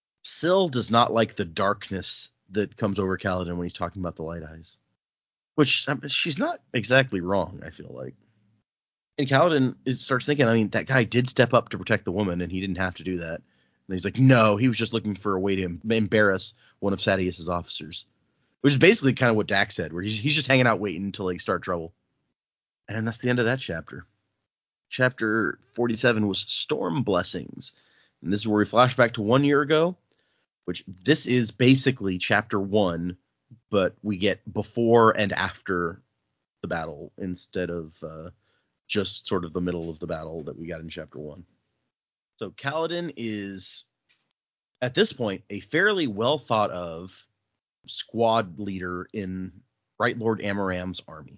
Syl does not like the darkness that comes over Kaladin when he's talking about the Light Eyes. Which, she's not exactly wrong, I feel like. And Kaladin starts thinking, I mean, that guy did step up to protect the woman, and he didn't have to do that. And he's like, no, he was just looking for a way to embarrass one of Sadeas's officers. Which is basically kind of what Dak said, where he's just hanging out waiting until they start trouble. And that's the end of that chapter. Chapter 47 was Storm Blessings. And this is where we flash back to 1 year ago, which this is basically chapter 1, but we get before and after the battle instead of just sort of the middle of the battle that we got in chapter 1. So Kaladin is, at this point, a fairly well thought of squad leader in Bright Lord Amaram's army.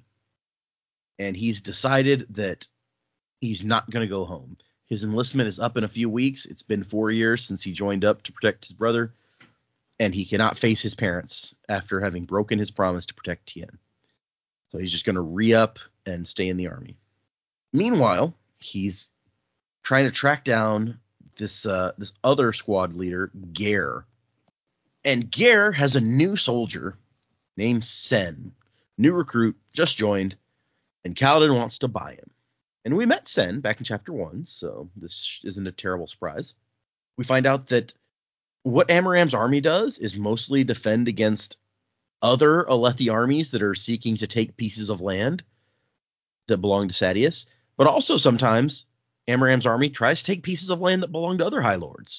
And he's decided that he's not going to go home. His enlistment is up in a few weeks. It's been 4 years since he joined up to protect his brother, and he cannot face his parents after having broken his promise to protect Tien. So he's just going to re-up and stay in the army. Meanwhile, he's trying to track down this other squad leader, Gare. And Gare has a new soldier named Sen. New recruit, just joined, and Kaladin wants to buy him. And we met Sen back in chapter 1, so this isn't a terrible surprise. We find out that what Amaram's army does is mostly defend against other Alethi armies that are seeking to take pieces of land that belong to Sadeas, but also sometimes Amaram's army tries to take pieces of land that belong to other High Lords.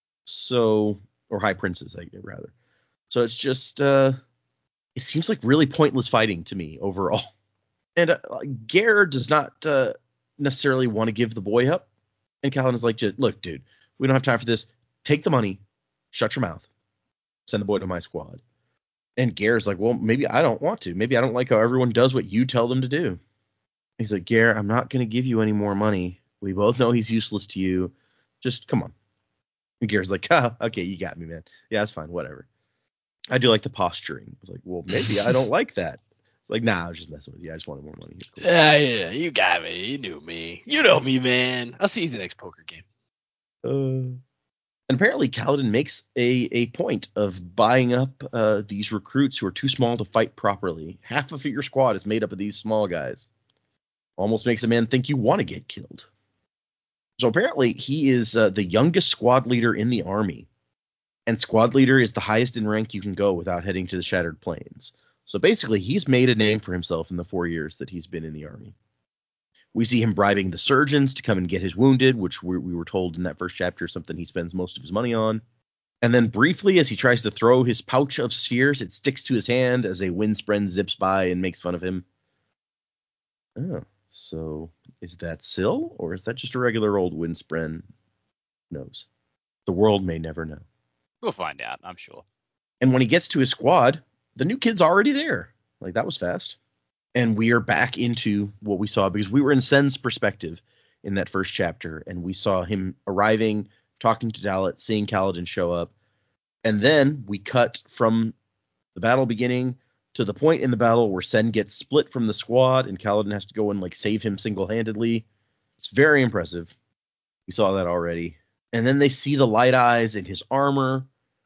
So, or High Princes, rather. So it's just, it seems like really pointless fighting to me overall. And Gare does not necessarily want to give the boy up. And Kaladin is like, look, dude, we don't have time for this. Take the money. Shut your mouth. Send the boy to my squad. And Gare's like, well, maybe I don't want to. Maybe I don't like how everyone does what you tell them to do. He's like, Gare, I'm not going to give you any more money. We both know he's useless to you. Just come on. And Gare's like, okay, you got me, man. Yeah, that's fine. Whatever. I do like the posturing. I was like, well, maybe I don't like that. It's like, nah, I was just messing with you. I just wanted more money. Cool. Yeah, you got me. You knew me. You know me, man. I'll see you the next poker game. And apparently Kaladin makes a point of buying up these recruits who are too small to fight properly. Half of your squad is made up of these small guys. Almost makes a man think you want to get killed. So apparently he is the youngest squad leader in the army. And squad leader is the highest in rank you can go without heading to the Shattered Plains. So basically, he's made a name for himself in the 4 years that he's been in the army. We see him bribing the surgeons to come and get his wounded, which we were told in that first chapter is something he spends most of his money on. And then briefly, as he tries to throw his pouch of spheres, it sticks to his hand as a windspren zips by and makes fun of him. Oh, so is that Syl, or is that just a regular old windspren nose? The world may never know. We'll find out, I'm sure. And when he gets to his squad, the new kid's already there. Like, that was fast. And we are back into what we saw, because we were in Sen's perspective in that first chapter, and we saw him arriving, talking to Dalit, seeing Kaladin show up. And then we cut from the battle beginning to the point in the battle where Sen gets split from the squad, and Kaladin has to go and, like, save him single-handedly. It's very impressive. We saw that already. And then they see the Light Eyes in his armor.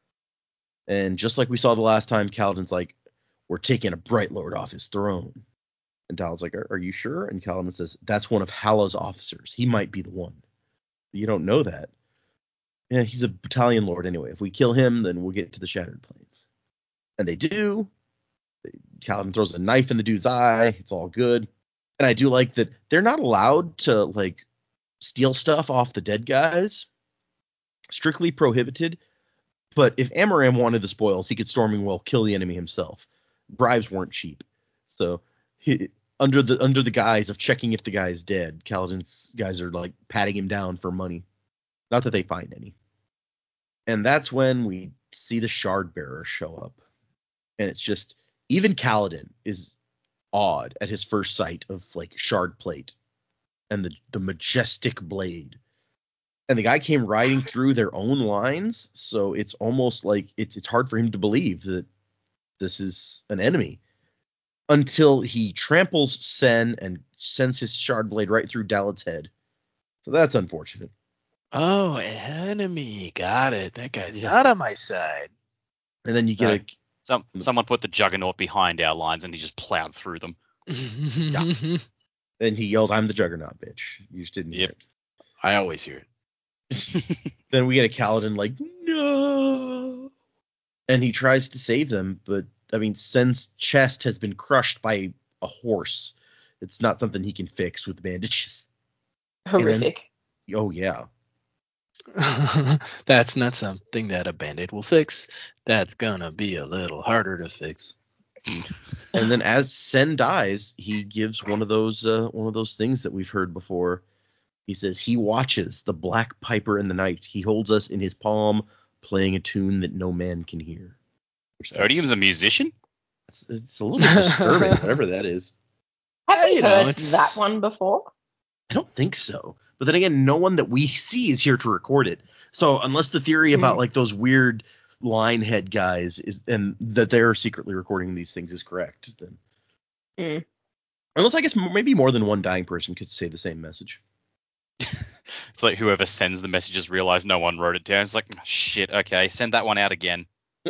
And just like we saw the last time, Kaladin's like, we're taking a Bright Lord off his throne. And Dalit's like, are you sure? And Kaladin says, that's one of Hala's officers. He might be the one. But you don't know that. Yeah, he's a battalion lord anyway. If we kill him, then we'll get to the Shattered Plains. And they do. Kaladin throws a knife in the dude's eye. It's all good. And I do like that they're not allowed to, like, steal stuff off the dead guys. Strictly prohibited. But if Amaram wanted the spoils, he could Storming Well kill the enemy himself. Bribes weren't cheap. So under the guise of checking if the guy is dead, Kaladin's guys are, like, patting him down for money. Not that they find any. And that's when we see the Shard Bearer show up. And it's just, even Kaladin is awed at his first sight of, like, shard plate and the majestic blade. And the guy came riding through their own lines, so it's almost like it's hard for him to believe that this is an enemy. Until he tramples Sen and sends his shard blade right through Dalit's head. So that's unfortunate. Oh, enemy. Got it. That guy's not on my side. And then you get someone put the Juggernaut behind our lines and he just plowed through them. Yeah. And he yelled, I'm the Juggernaut, bitch. You just didn't hear it. I always hear it. Then we get a Kaladin like, no. And he tries to save them, but, I mean, Sen's chest has been crushed by a horse. It's not something he can fix with bandages. Horrific. Oh, yeah. That's not something that a Band-Aid will fix. That's gonna be a little harder to fix. And then as Sen dies, he gives one of those things that we've heard before. He says he watches the Black Piper in the night. He holds us in his palm, playing a tune that no man can hear. Odium's a musician? It's a little bit disturbing, whatever that is. Have you heard that one before? I don't think so. But then again, no one that we see is here to record it. So unless the theory about like those weird line head guys is, and that they're secretly recording these things is correct, then unless I guess maybe more than one dying person could say the same message. It's like whoever sends the messages realize no one wrote it down. It's like, shit, okay, send that one out again.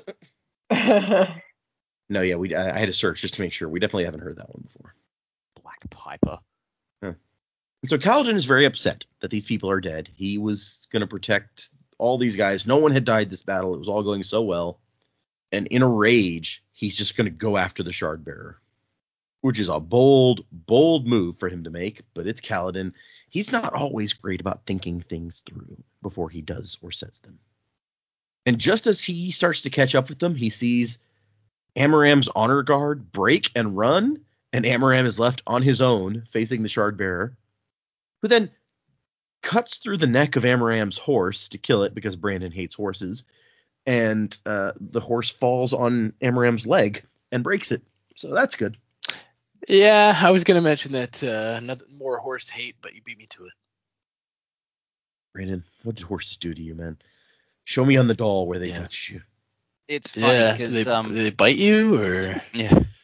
No, yeah, I had to search just to make sure. We definitely haven't heard that one before. Black Piper. Huh. And so Kaladin is very upset that these people are dead. He was going to protect all these guys. No one had died this battle. It was all going so well. And in a rage, he's just going to go after the Shard Bearer, which is a bold, bold move for him to make. But it's Kaladin. He's not always great about thinking things through before he does or says them. And just as he starts to catch up with them, he sees Amaram's honor guard break and run, and Amaram is left on his own facing the Shard Bearer, who then cuts through the neck of Amaram's horse to kill it because Brandon hates horses, and the horse falls on Amaram's leg and breaks it. So that's good. Yeah, I was going to mention that nothing more horse hate, but you beat me to it. Brandon, what did horses do to you, man? Show me on the doll where they touched you. It's funny because do they bite you or? Yeah.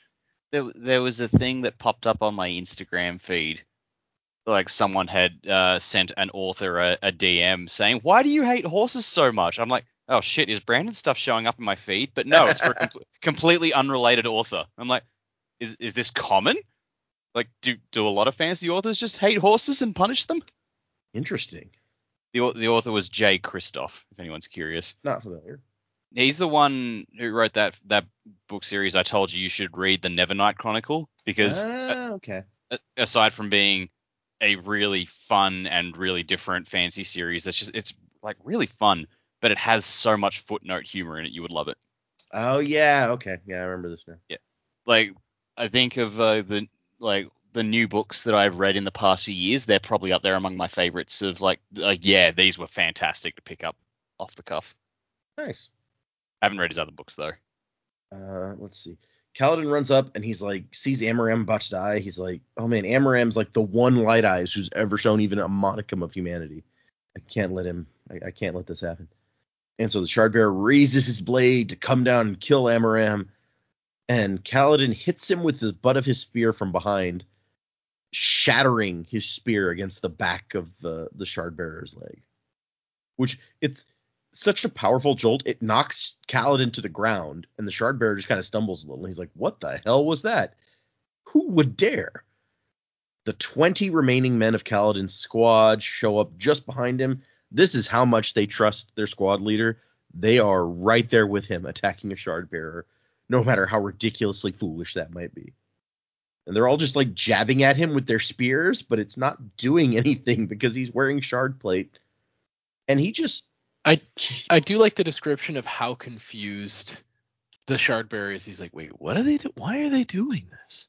There was a thing that popped up on my Instagram feed. Like someone had sent an author a DM saying, "Why do you hate horses so much?" I'm like, "Oh shit, is Brandon stuff showing up in my feed?" But no, it's for a completely unrelated author. I'm like, is this common? Like, do a lot of fantasy authors just hate horses and punish them? Interesting. The author was Jay Kristoff, if anyone's curious. Not familiar. He's the one who wrote that book series I told you should read, the Nevernight Chronicle, because Okay. Aside from being a really fun and really different fantasy series, it's like really fun, but it has so much footnote humor in it, you would love it. Oh yeah, okay. Yeah, I remember this now. Yeah. Like, I think of the new books that I've read in the past few years, they're probably up there among my favorites of yeah, these were fantastic to pick up off the cuff. Nice. I haven't read his other books though. Let's see. Kaladin runs up and he's like, sees Amaram about to die. He's like, oh man, Amaram's like the one Light Eyes who's ever shown even a modicum of humanity. I can't let this happen. And so the Shardbearer raises his blade to come down and kill Amaram. And Kaladin hits him with the butt of his spear from behind, shattering his spear against the back of the Shardbearer's leg. Which, it's such a powerful jolt, it knocks Kaladin to the ground, and the Shardbearer just kind of stumbles a little. He's like, what the hell was that? Who would dare? The 20 remaining men of Kaladin's squad show up just behind him. This is how much they trust their squad leader. They are right there with him, attacking a Shardbearer, no matter how ridiculously foolish that might be. And they're all just like jabbing at him with their spears, but it's not doing anything because he's wearing shard plate. And he just... I do like the description of how confused the Shardbearer is. He's like, wait, what are they doing? Why are they doing this?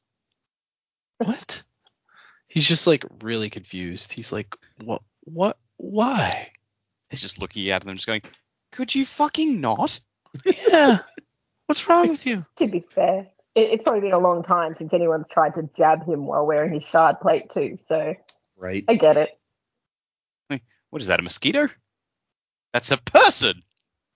What? He's just like really confused. He's like, what, why? He's just looking at them, just going, could you fucking not? Yeah. What's wrong with you? To be fair, it's probably been a long time since anyone's tried to jab him while wearing his shard plate too, so right. I get it. What is that, a mosquito? That's a person!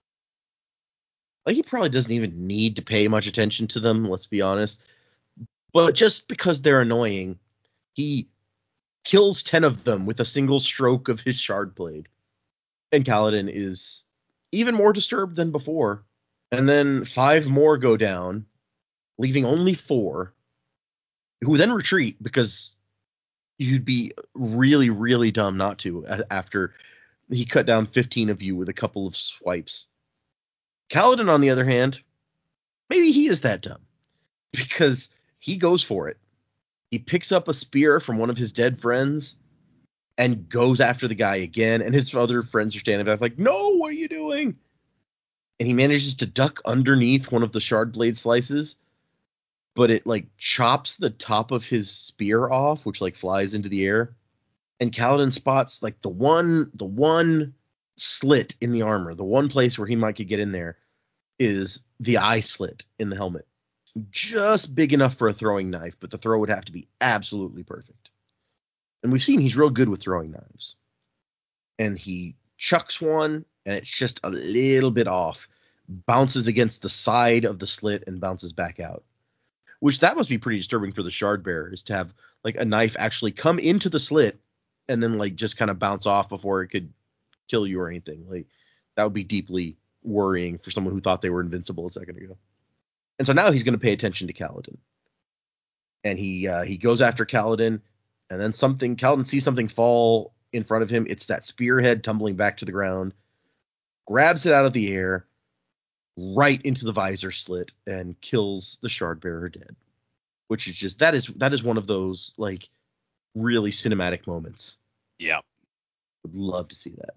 Like, he probably doesn't even need to pay much attention to them, let's be honest. But just because they're annoying, he kills 10 of them with a single stroke of his shard blade. And Kaladin is even more disturbed than before. And then 5 more go down, leaving only 4, who then retreat because you'd be really, really dumb not to after he cut down 15 of you with a couple of swipes. Kaladin, on the other hand, maybe he is that dumb because he goes for it. He picks up a spear from one of his dead friends and goes after the guy again. And his other friends are standing back like, no, what are you doing? And he manages to duck underneath one of the shard blade slices, but it like chops the top of his spear off, which like flies into the air. And Kaladin spots like the one slit in the armor, the one place where he might could get in there is the eye slit in the helmet. Just big enough for a throwing knife, but the throw would have to be absolutely perfect. And we've seen he's real good with throwing knives. And he chucks one, and it's just a little bit off. Bounces against the side of the slit and bounces back out. Which that must be pretty disturbing for the Shardbearers to have like a knife actually come into the slit and then like just kind of bounce off before it could kill you or anything. Like, that would be deeply worrying for someone who thought they were invincible a second ago. And so now he's going to pay attention to Kaladin. And he goes after Kaladin, and then Kaladin sees something fall in front of him. It's that spearhead tumbling back to the ground, grabs it out of the air, right into the visor slit, and kills the Shardbearer dead. Which is just, that is one of those like really cinematic moments. Yeah. Would love to see that.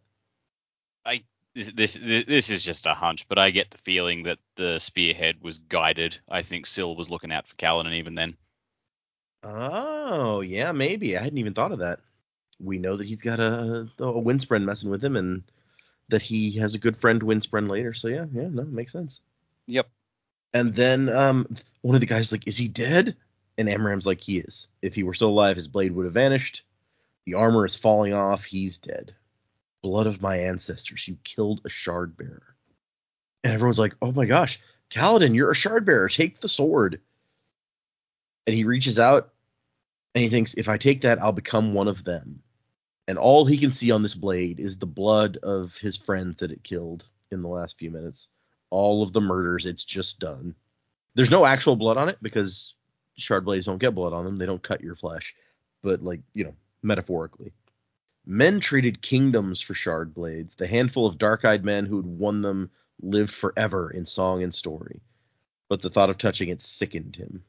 This is just a hunch, but I get the feeling that the spearhead was guided. I think Syl was looking out for Kaladin even then. Oh, yeah, maybe. I hadn't even thought of that. We know that he's got a Windspren messing with him, and that he has a good friend Windspren later. So yeah, no, makes sense. Yep. And then one of the guys is like, is he dead? And Amaram's like, he is. If he were still alive, his blade would have vanished. The armor is falling off. He's dead. Blood of my ancestors, you killed a Shardbearer. And everyone's like, oh my gosh, Kaladin, you're a Shardbearer. Take the sword. And he reaches out and he thinks, if I take that, I'll become one of them. And all he can see on this blade is the blood of his friends that it killed in the last few minutes. All of the murders it's just done. There's no actual blood on it because shard blades don't get blood on them. They don't cut your flesh. But, like, metaphorically. Men traded kingdoms for shard blades. The handful of dark-eyed men who had won them lived forever in song and story. But the thought of touching it sickened him.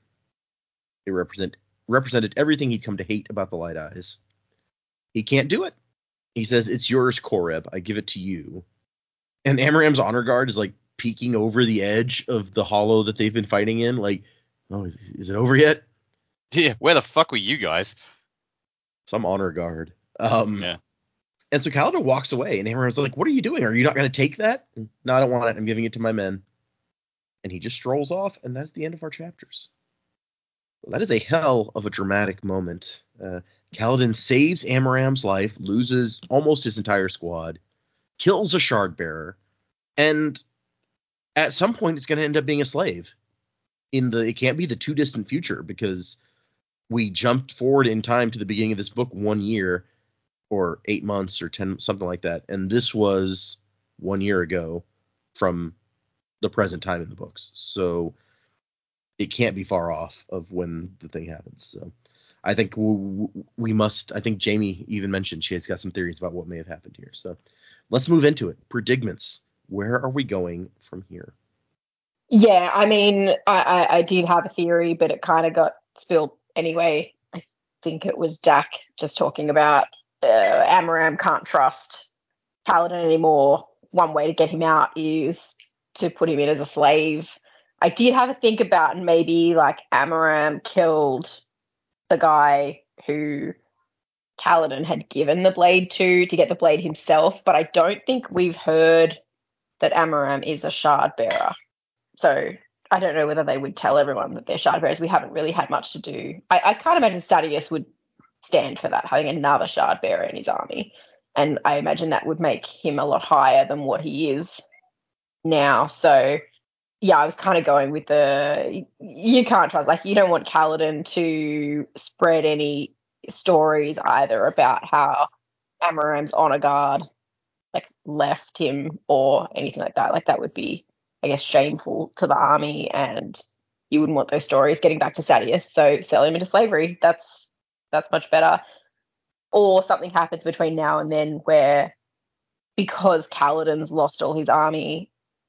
It represented everything he'd come to hate about the Light Eyes. He can't do it. He says, it's yours, Koreb. I give it to you. And Amaram's honor guard is, like, peeking over the edge of the hollow that they've been fighting in. Like, oh, is it over yet? Yeah, where the fuck were you guys? Some honor guard. Yeah. And so Kaladin walks away, and Amaram's like, what are you doing? Are you not going to take that? No, I don't want it. I'm giving it to my men. And he just strolls off, and that's the end of our chapters. Well, that is a hell of a dramatic moment. Kaladin saves Amaram's life, loses almost his entire squad, kills a shard bearer, and at some point it's going to end up being a slave. It can't be the too distant future, because we jumped forward in time to the beginning of this book 1 year, or 8 months, or 10, something like that. And this was 1 year ago from the present time in the books. So it can't be far off of when the thing happens. So I think we must. I think Jamie even mentioned she has got some theories about what may have happened here. So let's move into it. Predicaments. Where are we going from here? Yeah, I mean, I did have a theory, but it kind of got spilled anyway. I think it was Jack just talking about Amaram can't trust Kaladin anymore. One way to get him out is to put him in as a slave. I did have a think about maybe like Amaram killed the guy who Kaladin had given the blade to get the blade himself, but I don't think we've heard that Amaram is a shard bearer. So I don't know whether they would tell everyone that they're shard bearers. We haven't really had much to do. I can't imagine Statius would stand for that, having another shard bearer in his army. And I imagine that would make him a lot higher than what he is now. So yeah, I was kind of going with you can't trust, like, you don't want Kaladin to spread any stories either about how Amaram's honor guard like left him or anything like that. Like that would be, I guess, shameful to the army, and you wouldn't want those stories getting back to Statius. So sell him into slavery. That's much better. Or something happens between now and then where, because Kaladin's lost all his army,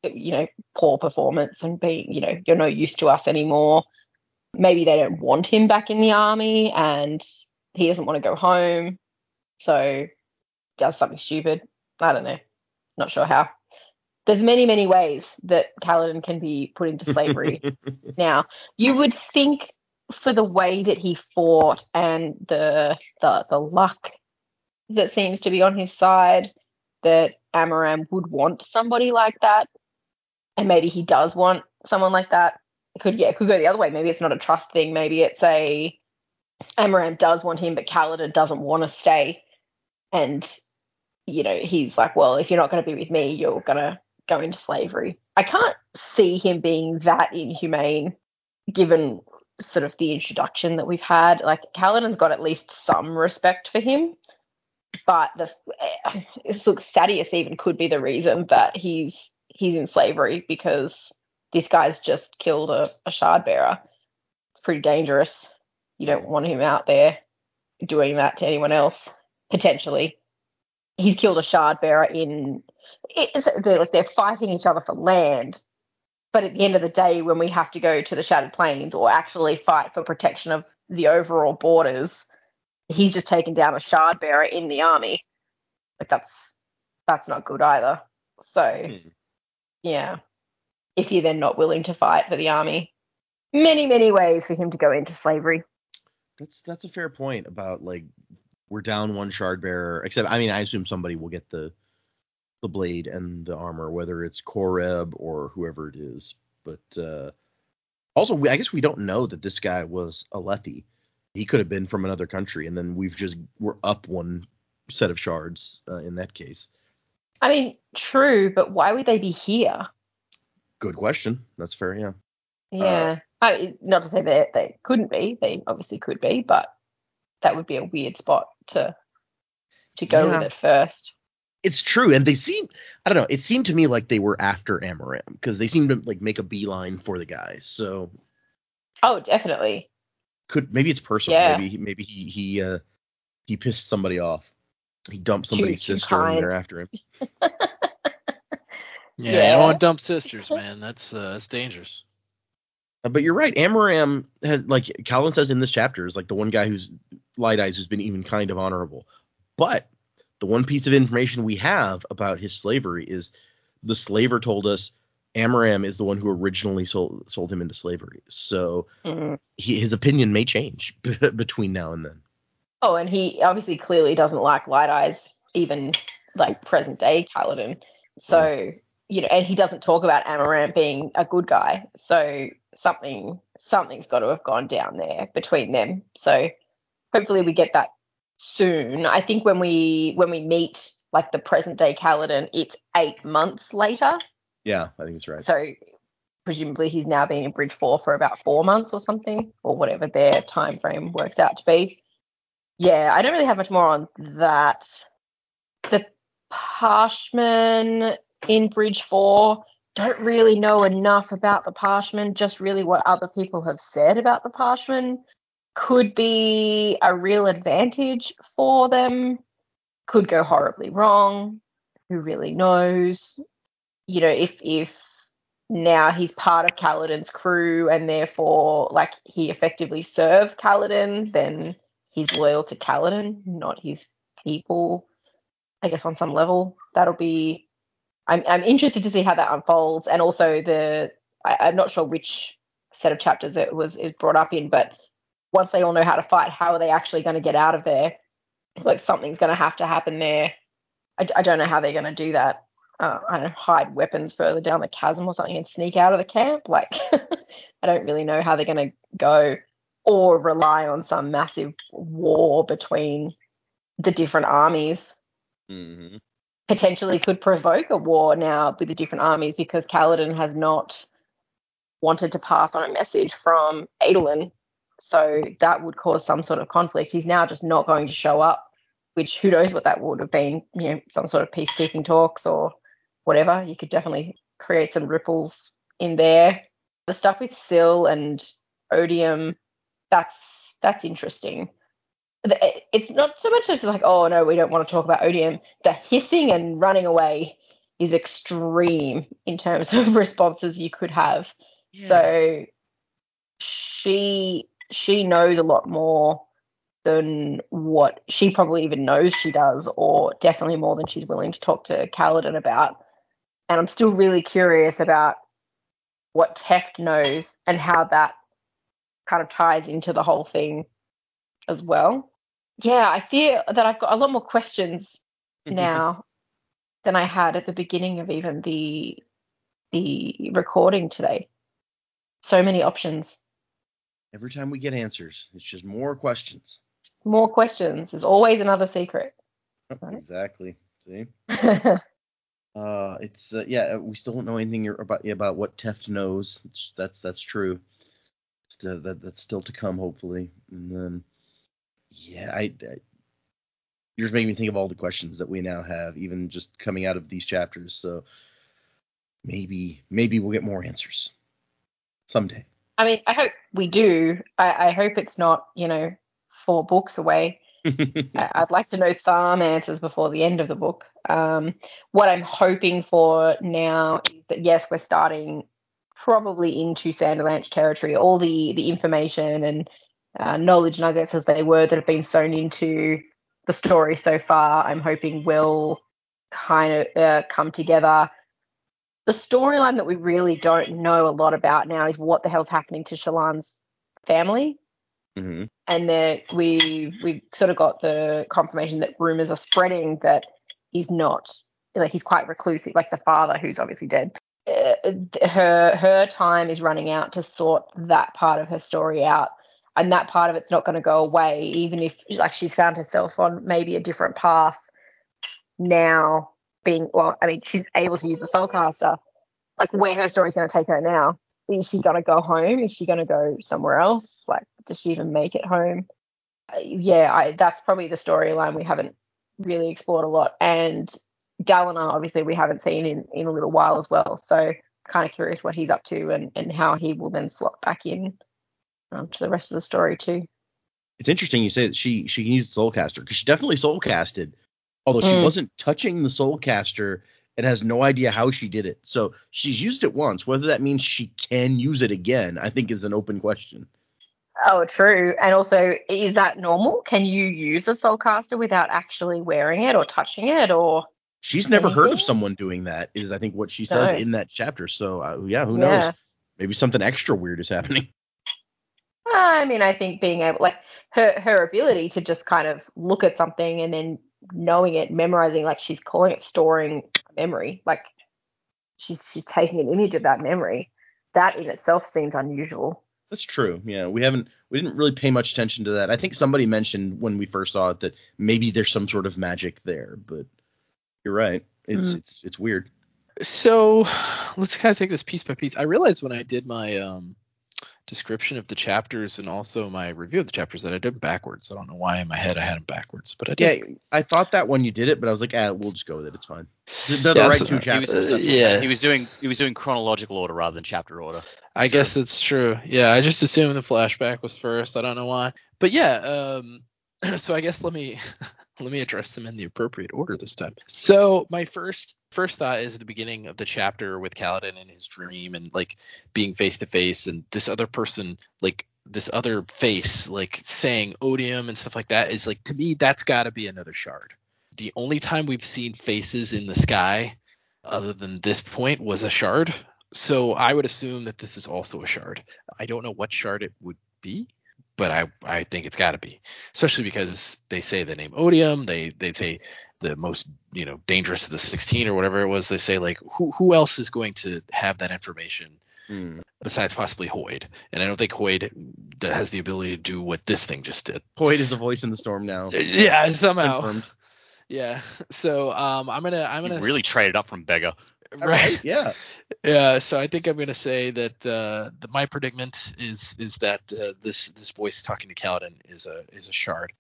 poor performance and being, you're no use to us anymore. Maybe they don't want him back in the army and he doesn't want to go home. So does something stupid. I don't know. Not sure how. There's many, many ways that Kaladin can be put into slavery. Now, you would think for the way that he fought and the luck that seems to be on his side, that Amaram would want somebody like that. And maybe he does want someone like that. It could go the other way. Maybe it's not a trust thing. Maybe it's Amaram does want him, but Kaladin doesn't want to stay. And, he's like, well, if you're not going to be with me, you're going to go into slavery. I can't see him being that inhumane given sort of the introduction that we've had. Like, Kaladin's got at least some respect for him. But Thaddeus even could be the reason that he's in slavery, because this guy's just killed a shard bearer. It's pretty dangerous. You don't want him out there doing that to anyone else, potentially. He's killed a shard bearer they're fighting each other for land. But at the end of the day, when we have to go to the Shattered Plains or actually fight for protection of the overall borders, he's just taken down a shard bearer in the army. Like that's not good either. So yeah, if you're then not willing to fight for the army, many, many ways for him to go into slavery. That's a fair point about, like, we're down one shard bearer. Except, I mean, I assume somebody will get the blade and the armor, whether it's Koreb or whoever it is. But also, I guess we don't know that this guy was Alethi. He could have been from another country, and then we're up one set of shards in that case. I mean, true, but why would they be here? Good question. That's fair, yeah. Yeah. Not to say that they couldn't be. They obviously could be, but that would be a weird spot to go with it first. It's true, and they seem, I don't know, it seemed to me like they were after Amaram because they seemed to like make a beeline for the guys. So oh, definitely. Maybe it's personal. Yeah. Maybe he pissed somebody off. He dumped somebody's sister and they're after him. Yeah, you don't want to dump sisters, man. That's dangerous. But you're right. Amaram has, like Calvin says in this chapter, is like the one guy who's Light Eyes who's been even kind of honorable. But the one piece of information we have about his slavery is the slaver told us Amaram is the one who originally sold him into slavery. So his opinion may change between now and then. Oh, and he obviously clearly doesn't like Light Eyes, even like present day Kaladin. So, and he doesn't talk about Amaram being a good guy. So something's got to have gone down there between them. So hopefully we get that soon. I think when we meet like the present day Kaladin, it's 8 months later. Yeah, I think that's right. So presumably he's now been in Bridge 4 for about 4 months or something, or whatever their time frame works out to be. Yeah, I don't really have much more on that. The Parshmen in Bridge 4, don't really know enough about the Parshmen, just really what other people have said about the Parshmen. Could be a real advantage for them, could go horribly wrong. Who really knows? If now he's part of Kaladin's crew and therefore like he effectively serves Kaladin, then he's loyal to Kaladin, not his people. I guess on some level that'll be. I'm interested to see how that unfolds, and also I'm not sure which set of chapters it is brought up in, but once they all know how to fight, how are they actually going to get out of there? Like something's going to have to happen there. I don't know how they're going to do that. I don't know, hide weapons further down the chasm or something and sneak out of the camp. Like, I don't really know how they're going to go, or rely on some massive war between the different armies. Mm-hmm. Potentially could provoke a war now with the different armies because Kaladin has not wanted to pass on a message from Adolin. So that would cause some sort of conflict. He's now just not going to show up, which who knows what that would have been, some sort of peacekeeping talks or whatever. You could definitely create some ripples in there. The stuff with Syl and Odium, that's interesting. It's not so much just like, oh, no, we don't want to talk about Odium. The hissing and running away is extreme in terms of responses you could have. Yeah. So she knows a lot more than what she probably even knows she does, or definitely more than she's willing to talk to Kaladin about. And I'm still really curious about what Teft knows and how that kind of ties into the whole thing as well. Yeah, I fear that I've got a lot more questions now than I had at the beginning of even the recording today. So many options. Every time we get answers, it's just more questions. More questions. There's always another secret. Right? Exactly. See? It's we still don't know anything about what Teft knows. That's true. That's still to come, hopefully. And then, you're just making me think of all the questions that we now have, even just coming out of these chapters. So maybe we'll get more answers someday. I mean, I hope we do. I hope it's not, 4 books away. I'd like to know some answers before the end of the book. What I'm hoping for now is that, yes, we're starting probably into Sanderlanche territory. All the information and knowledge nuggets as they were that have been sewn into the story so far, I'm hoping will kind of come together. The storyline that we really don't know a lot about now is what the hell's happening to Shallan's family. Mm-hmm. And that we've sort of got the confirmation that rumors are spreading that he's not, like, he's quite reclusive, like the father who's obviously dead. Her time is running out to sort that part of her story out, and that part of it's not going to go away, even if like she's found herself on maybe a different path now. She's able to use the Soulcaster. Like, where her story's going to take her now is she going to go home? Is she going to go somewhere else? Like, does she even make it home? That's probably the storyline we haven't really explored a lot. And Dalinar, obviously, we haven't seen in a little while as well. So kind of curious what he's up to and how he will then slot back in to the rest of the story too. It's interesting you say that she used Soulcaster, because she definitely Soulcasted, although she wasn't touching the Soulcaster and has no idea how she did it. So she's used it once. Whether that means she can use it again, I think is an open question. Oh, true. And also, is that normal? Can you use a Soulcaster without actually wearing it or touching it, or? She's never heard of someone doing that, is I think what she says in that chapter. So, who knows? Maybe something extra weird is happening. I mean, I think being able, like, her ability to just kind of look at something and then knowing it, memorizing, like she's calling it storing memory, like she's taking an image of that memory. That in itself seems unusual. That's true. Yeah, we didn't really pay much attention to that. I think somebody mentioned when we first saw it that maybe there's some sort of magic there, but you're right. It's weird. So let's kind of take this piece by piece. I realized when I did my description of the chapters and also my review of the chapters that I did them backwards. I don't know why in my head I had them backwards, but I did. Yeah, I thought that when you did it, but I was like, we'll just go with it. It's fine. They're the right two chapters. He was doing chronological order rather than chapter order. I guess that's true. Yeah, I just assumed the flashback was first. I don't know why, but yeah. So I guess let me address them in the appropriate order this time. So my first thought is at the beginning of the chapter with Kaladin and his dream and like being face to face and this other person, like this other face, like saying odium and stuff like that, is like, to me, that's got to be another shard. The only time we've seen faces in the sky other than this point was a shard. So I would assume that this is also a shard. I don't know what shard it would be, but I think it's got to be, especially because they say the name odium. They say the most, dangerous of the 16 or whatever it was. They say, like, who else is going to have that information besides possibly Hoid? And I don't think Hoid has the ability to do what this thing just did. Hoid is the voice in the storm now. Yeah, somehow. Confirmed. Yeah. So I'm gonna you really traded up from Beggar. Right. Yeah. Yeah. So I think I'm gonna say that my predicament is that this voice talking to Kaladin is a shard.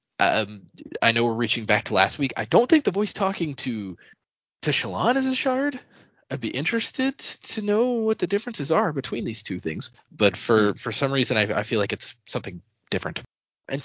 I know we're reaching back to last week. I don't think the voice talking to Shallan is a shard. I'd be interested to know what the differences are between these two things. But for some reason, I feel like it's something different. And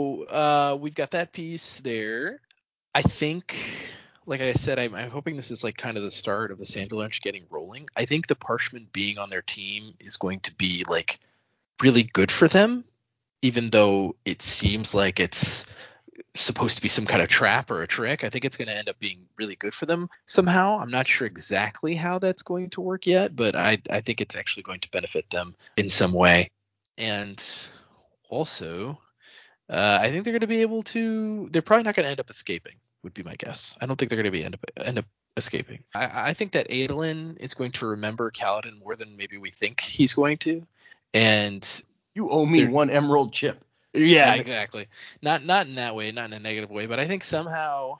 so we've got that piece there. I think, like I said, I'm hoping this is like kind of the start of the Sanderlanche getting rolling. I think the Parchment being on their team is going to be like really good for them, even though it seems like it's supposed to be some kind of trap or a trick. I think it's going to end up being really good for them somehow. I'm not sure exactly how that's going to work yet, but I think it's actually going to benefit them in some way. And also, I think they're going to be able to. They're probably not going to end up escaping, would be my guess. I don't think they're going to end up escaping. I think that Adolin is going to remember Kaladin more than maybe we think he's going to. And you owe me one emerald chip. Yeah, exactly. Not in that way, not in a negative way, but I think somehow,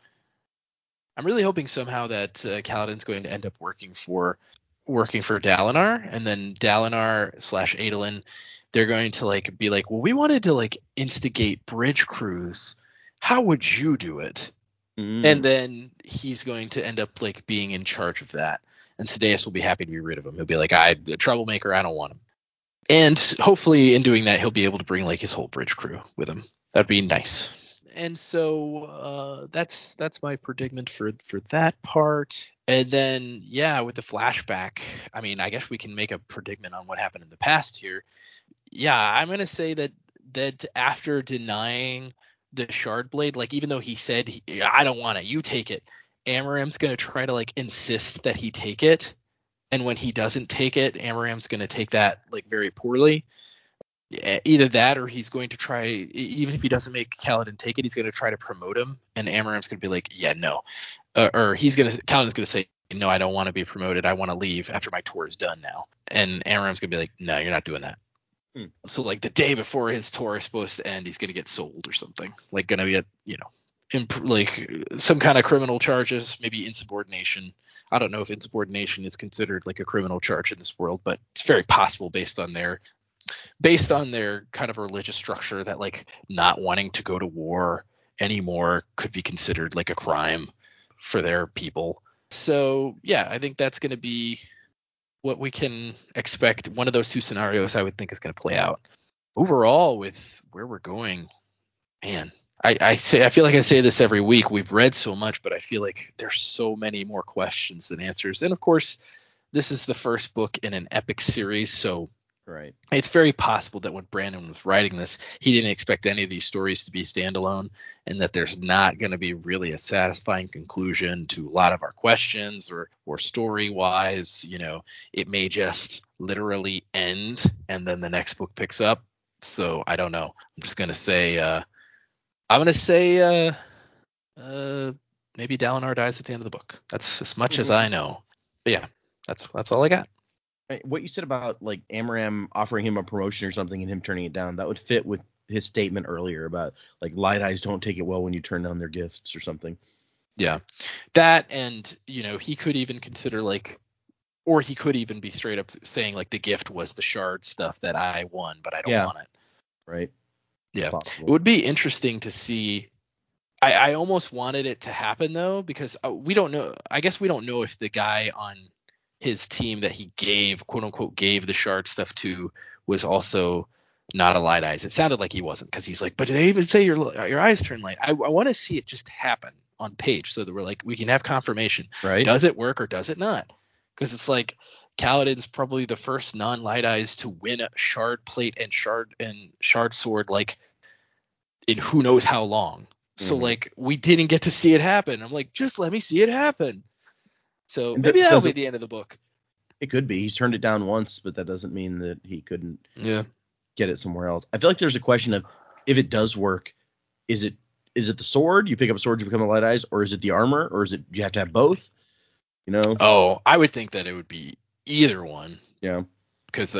I'm really hoping somehow that Kaladin's going to end up working for Dalinar, and then Dalinar / Adolin, they're going to like be like, well, we wanted to like instigate bridge crews. How would you do it? And then he's going to end up like being in charge of that. And Sadeas will be happy to be rid of him. He'll be like, the troublemaker, I don't want him. And hopefully in doing that, he'll be able to bring like his whole bridge crew with him. That'd be nice. And so that's my predicament for that part. And then, yeah, with the flashback, I mean, I guess we can make a predicament on what happened in the past here. Yeah, I'm going to say that after denying the shard blade, like even though he said, I don't want it, you take it, Amaram's going to try to like insist that he take it. And when he doesn't take it, Amaram's going to take that like very poorly. Either that, or he's going to try, even if he doesn't make Kaladin take it, he's going to try to promote him, and Amaram's going to be like, yeah, no. Or Kaladin's going to say, no, I don't want to be promoted. I want to leave after my tour is done now. And Amaram's going to be like, no, you're not doing that. So like the day before his tour is supposed to end, he's going to get sold or something. Like going to be like some kind of criminal charges, maybe insubordination. I don't know if insubordination is considered like a criminal charge in this world, but it's very possible based on their kind of religious structure that like not wanting to go to war anymore could be considered like a crime for their people. So yeah, I think that's going to be what we can expect. One of those two scenarios I would think is going to play out. Overall, with where we're going, man, I feel like I say this every week. We've read so much, but I feel like there's so many more questions than answers. And of course, this is the first book in an epic series, so right. It's very possible that when Brandon was writing this, he didn't expect any of these stories to be standalone, and that there's not going to be really a satisfying conclusion to a lot of our questions, or story wise, it may just literally end and then the next book picks up. So I don't know. I'm just going to say maybe Dalinar dies at the end of the book. That's as much as I know. But yeah, that's all I got. What you said about like Amaram offering him a promotion or something and him turning it down, that would fit with his statement earlier about like light eyes don't take it well when you turn down their gifts or something. Yeah, that, and he could even consider or he could even be straight up saying like the gift was the shard stuff that I won, but I don't want it. Right. Yeah, it would be interesting to see. I almost wanted it to happen though, because we don't know. I guess we don't know if the guy on his team that he gave, quote unquote, gave the shard stuff to was also not a light eyes. It sounded like he wasn't, because he's like, but did they even say your eyes turn light? I want to see it just happen on page so that we're like, we can have confirmation. Right. Does it work or does it not? Because it's like Kaladin's probably the first non-light eyes to win a shard plate and shard sword like in who knows how long. So like we didn't get to see it happen. I'm like, just let me see it happen. So maybe that'll be the end of the book. It could be. He's turned it down once, but that doesn't mean that he couldn't get it somewhere else. I feel like there's a question of if it does work, is it the sword? You pick up a sword, you become a light eyes, or is it the armor, or is it you have to have both? Oh, I would think that it would be either one. Yeah. Because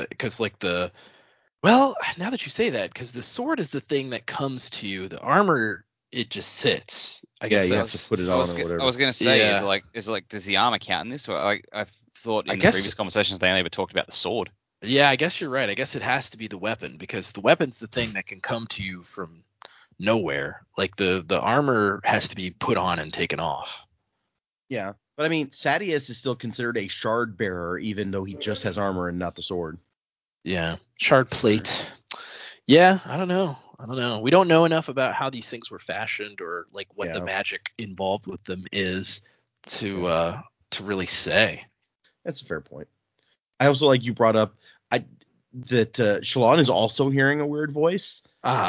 well, now that you say that, because the sword is the thing that comes to you. The armor, it just sits. I guess you have to put it on or whatever. I was going to say, is it like, does the armor count in this? Or I thought in the previous conversations they only ever talked about the sword. Yeah, I guess you're right. I guess it has to be the weapon, because the weapon's the thing that can come to you from nowhere. Like the armor has to be put on and taken off. Yeah, but I mean, Sadeas is still considered a shard bearer, even though he just has armor and not the sword. Yeah, shard plate. Yeah, I don't know. We don't know enough about how these things were fashioned, or like what the magic involved with them is to really say. That's a fair point. I also like you brought up that Shallan is also hearing a weird voice.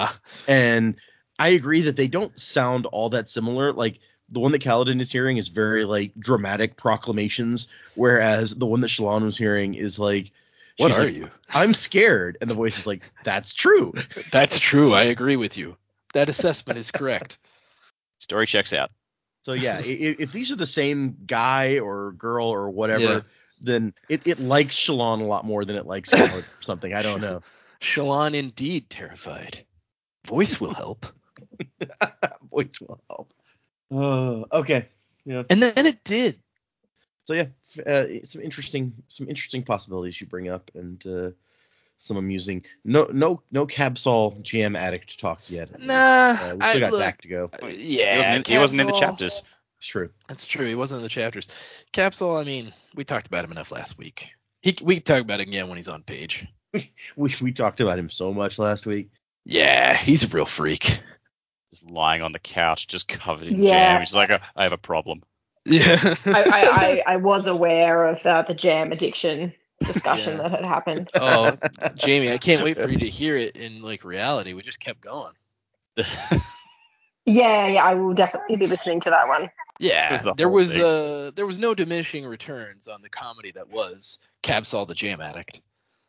And I agree that they don't sound all that similar. Like the one that Kaladin is hearing is very like dramatic proclamations, whereas the one that Shallan was hearing is like, what are you? I'm scared. And the voice is like, that's true. That's true. I agree with you. That assessment is correct. Story checks out. So yeah, if these are the same guy or girl or whatever, then it likes Shallan a lot more than it likes Khalad or something. I don't know. Shallan indeed terrified. Voice will help. Voice will help. Okay. Yeah. And then it did. So yeah, some interesting possibilities you bring up, and some amusing. No Kabsal Jam Addict talk yet. Nah, we still got Dak to go. Yeah, he wasn't in the chapters. It's true. That's true. He wasn't in the chapters. Kabsal, I mean, we talked about him enough last week. We can talk about it again when he's on page. we talked about him so much last week. Yeah, he's a real freak. Just lying on the couch, just covered in jam. He's like, I have a problem. Yeah. I was aware of the jam addiction discussion that had happened. Oh, Jamie, I can't wait for you to hear it in like reality. We just kept going. Yeah, I will definitely be listening to that one. Yeah, there was no diminishing returns on the comedy that was Kabsal the Jam Addict.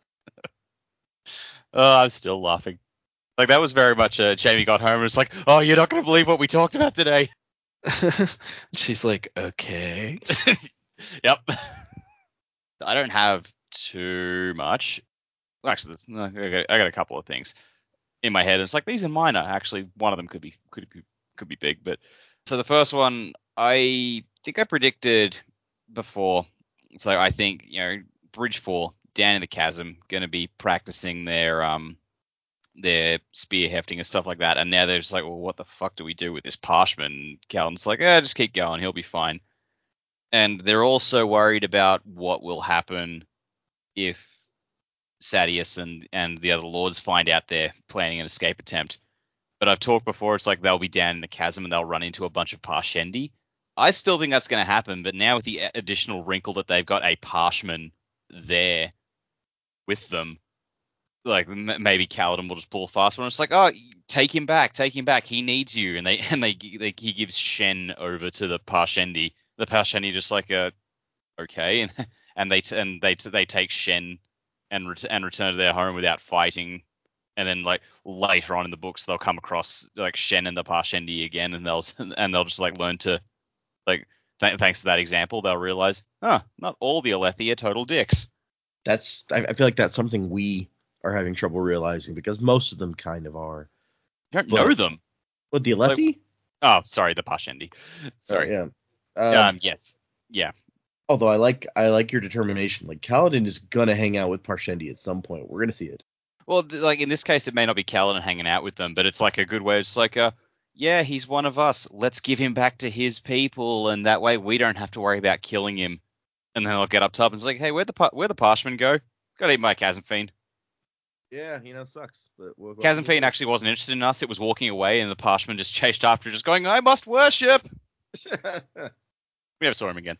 Oh, I'm still laughing. Like that was very much Jamie got home and was like, oh, you're not going to believe what we talked about today. She's like, okay. Yep. I don't have too much. Actually, I got a couple of things in my head. It's like these are minor. Actually, one of them could be could be big. But so the first one, I think I predicted before. So I think, Bridge 4, down in the chasm, going to be practicing their spear hefting and stuff like that. And now they're just like, well, what the fuck do we do with this parchment? And Kaladin's like, just keep going. He'll be fine. And they're also worried about what will happen if Sadeas and the other lords find out they're planning an escape attempt. But I've talked before, it's like they'll be down in the chasm and they'll run into a bunch of Parshendi. I still think that's going to happen, but now with the additional wrinkle that they've got a Parshman there with them, like maybe Kaladin will just pull a fast one. It's like, oh, take him back. He needs you, and he gives Shen over to the Parshendi. The Parshendi just like okay, and they take Shen and return to their home without fighting. And then like later on in the books, they'll come across like Shen and the Parshendi again, and they'll just like learn to like thanks to that example, they'll realize, not all the Alethi are total dicks. I feel like that's something we are having trouble realizing because most of them kind of are. You don't know them. What, the Alethi? Sorry, the Parshendi. Sorry. Yeah. Yes. Yeah. Although I like your determination. Like Kaladin is gonna hang out with Parshendi at some point. We're gonna see it. Well, like in this case, it may not be Kaladin hanging out with them, but it's like a good way. It's like yeah, he's one of us. Let's give him back to his people, and that way we don't have to worry about killing him. And then they'll get up top and it's like, hey, where'd the Parshmen go? Got eaten by a Chasm Fiend. Yeah, sucks. But Chasm Fiend actually wasn't interested in us. It was walking away, and the Parshmen just chased after, just going, I must worship. We never saw him again.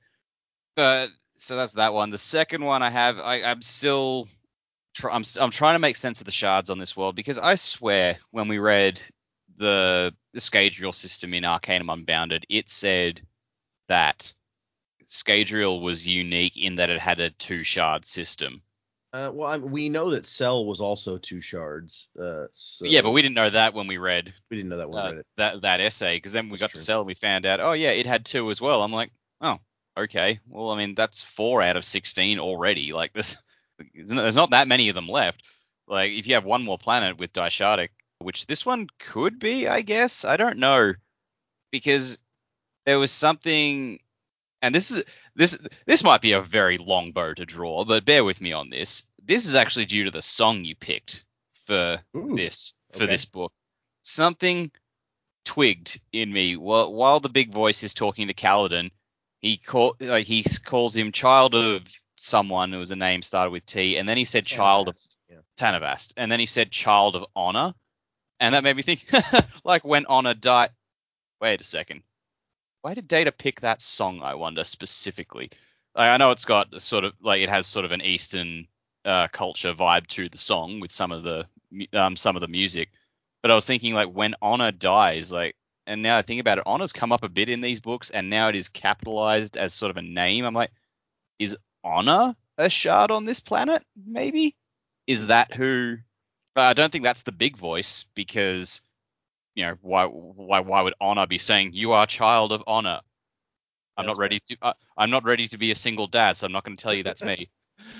So that's that one. The second one I have, I'm still, I'm trying to make sense of the shards on this world, because I swear when we read the Scadrial system in Arcanum Unbounded, it said that Scadrial was unique in that it had a 2-shard system. We know that Cell was also 2 shards. So yeah, but we didn't know that when we read. We didn't know that when we read it. That essay, because then we got to Cell and we found out, oh yeah, it had 2 as well. I'm like, oh, okay. Well, I mean, that's 4 out of 16 already. Like there's not that many of them left. Like if you have one more planet with Dishardic, which this one could be, I guess. I don't know, because there was something. And this might be a very long bow to draw, but bear with me on this. This is actually due to the song you picked for this book. Something twigged in me while the big voice is talking to Kaladin. He calls him child of someone who was a name started with T, and then he said child of Tanavast, and then he said child of honor, and that made me think like when honor died. Wait a second. Why did Data pick that song, I wonder, specifically? I know it's got sort of like it has sort of an Eastern culture vibe to the song with some of the music, but I was thinking like when honor dies, like, and now I think about it, honor's come up a bit in these books, and now it is capitalized as sort of a name. I'm like, is honor a shard on this planet? Maybe is that who? I don't think that's the big voice, because. Why would honor be saying you are child of honor? I'm not ready to be a single dad, so I'm not going to tell you that's me.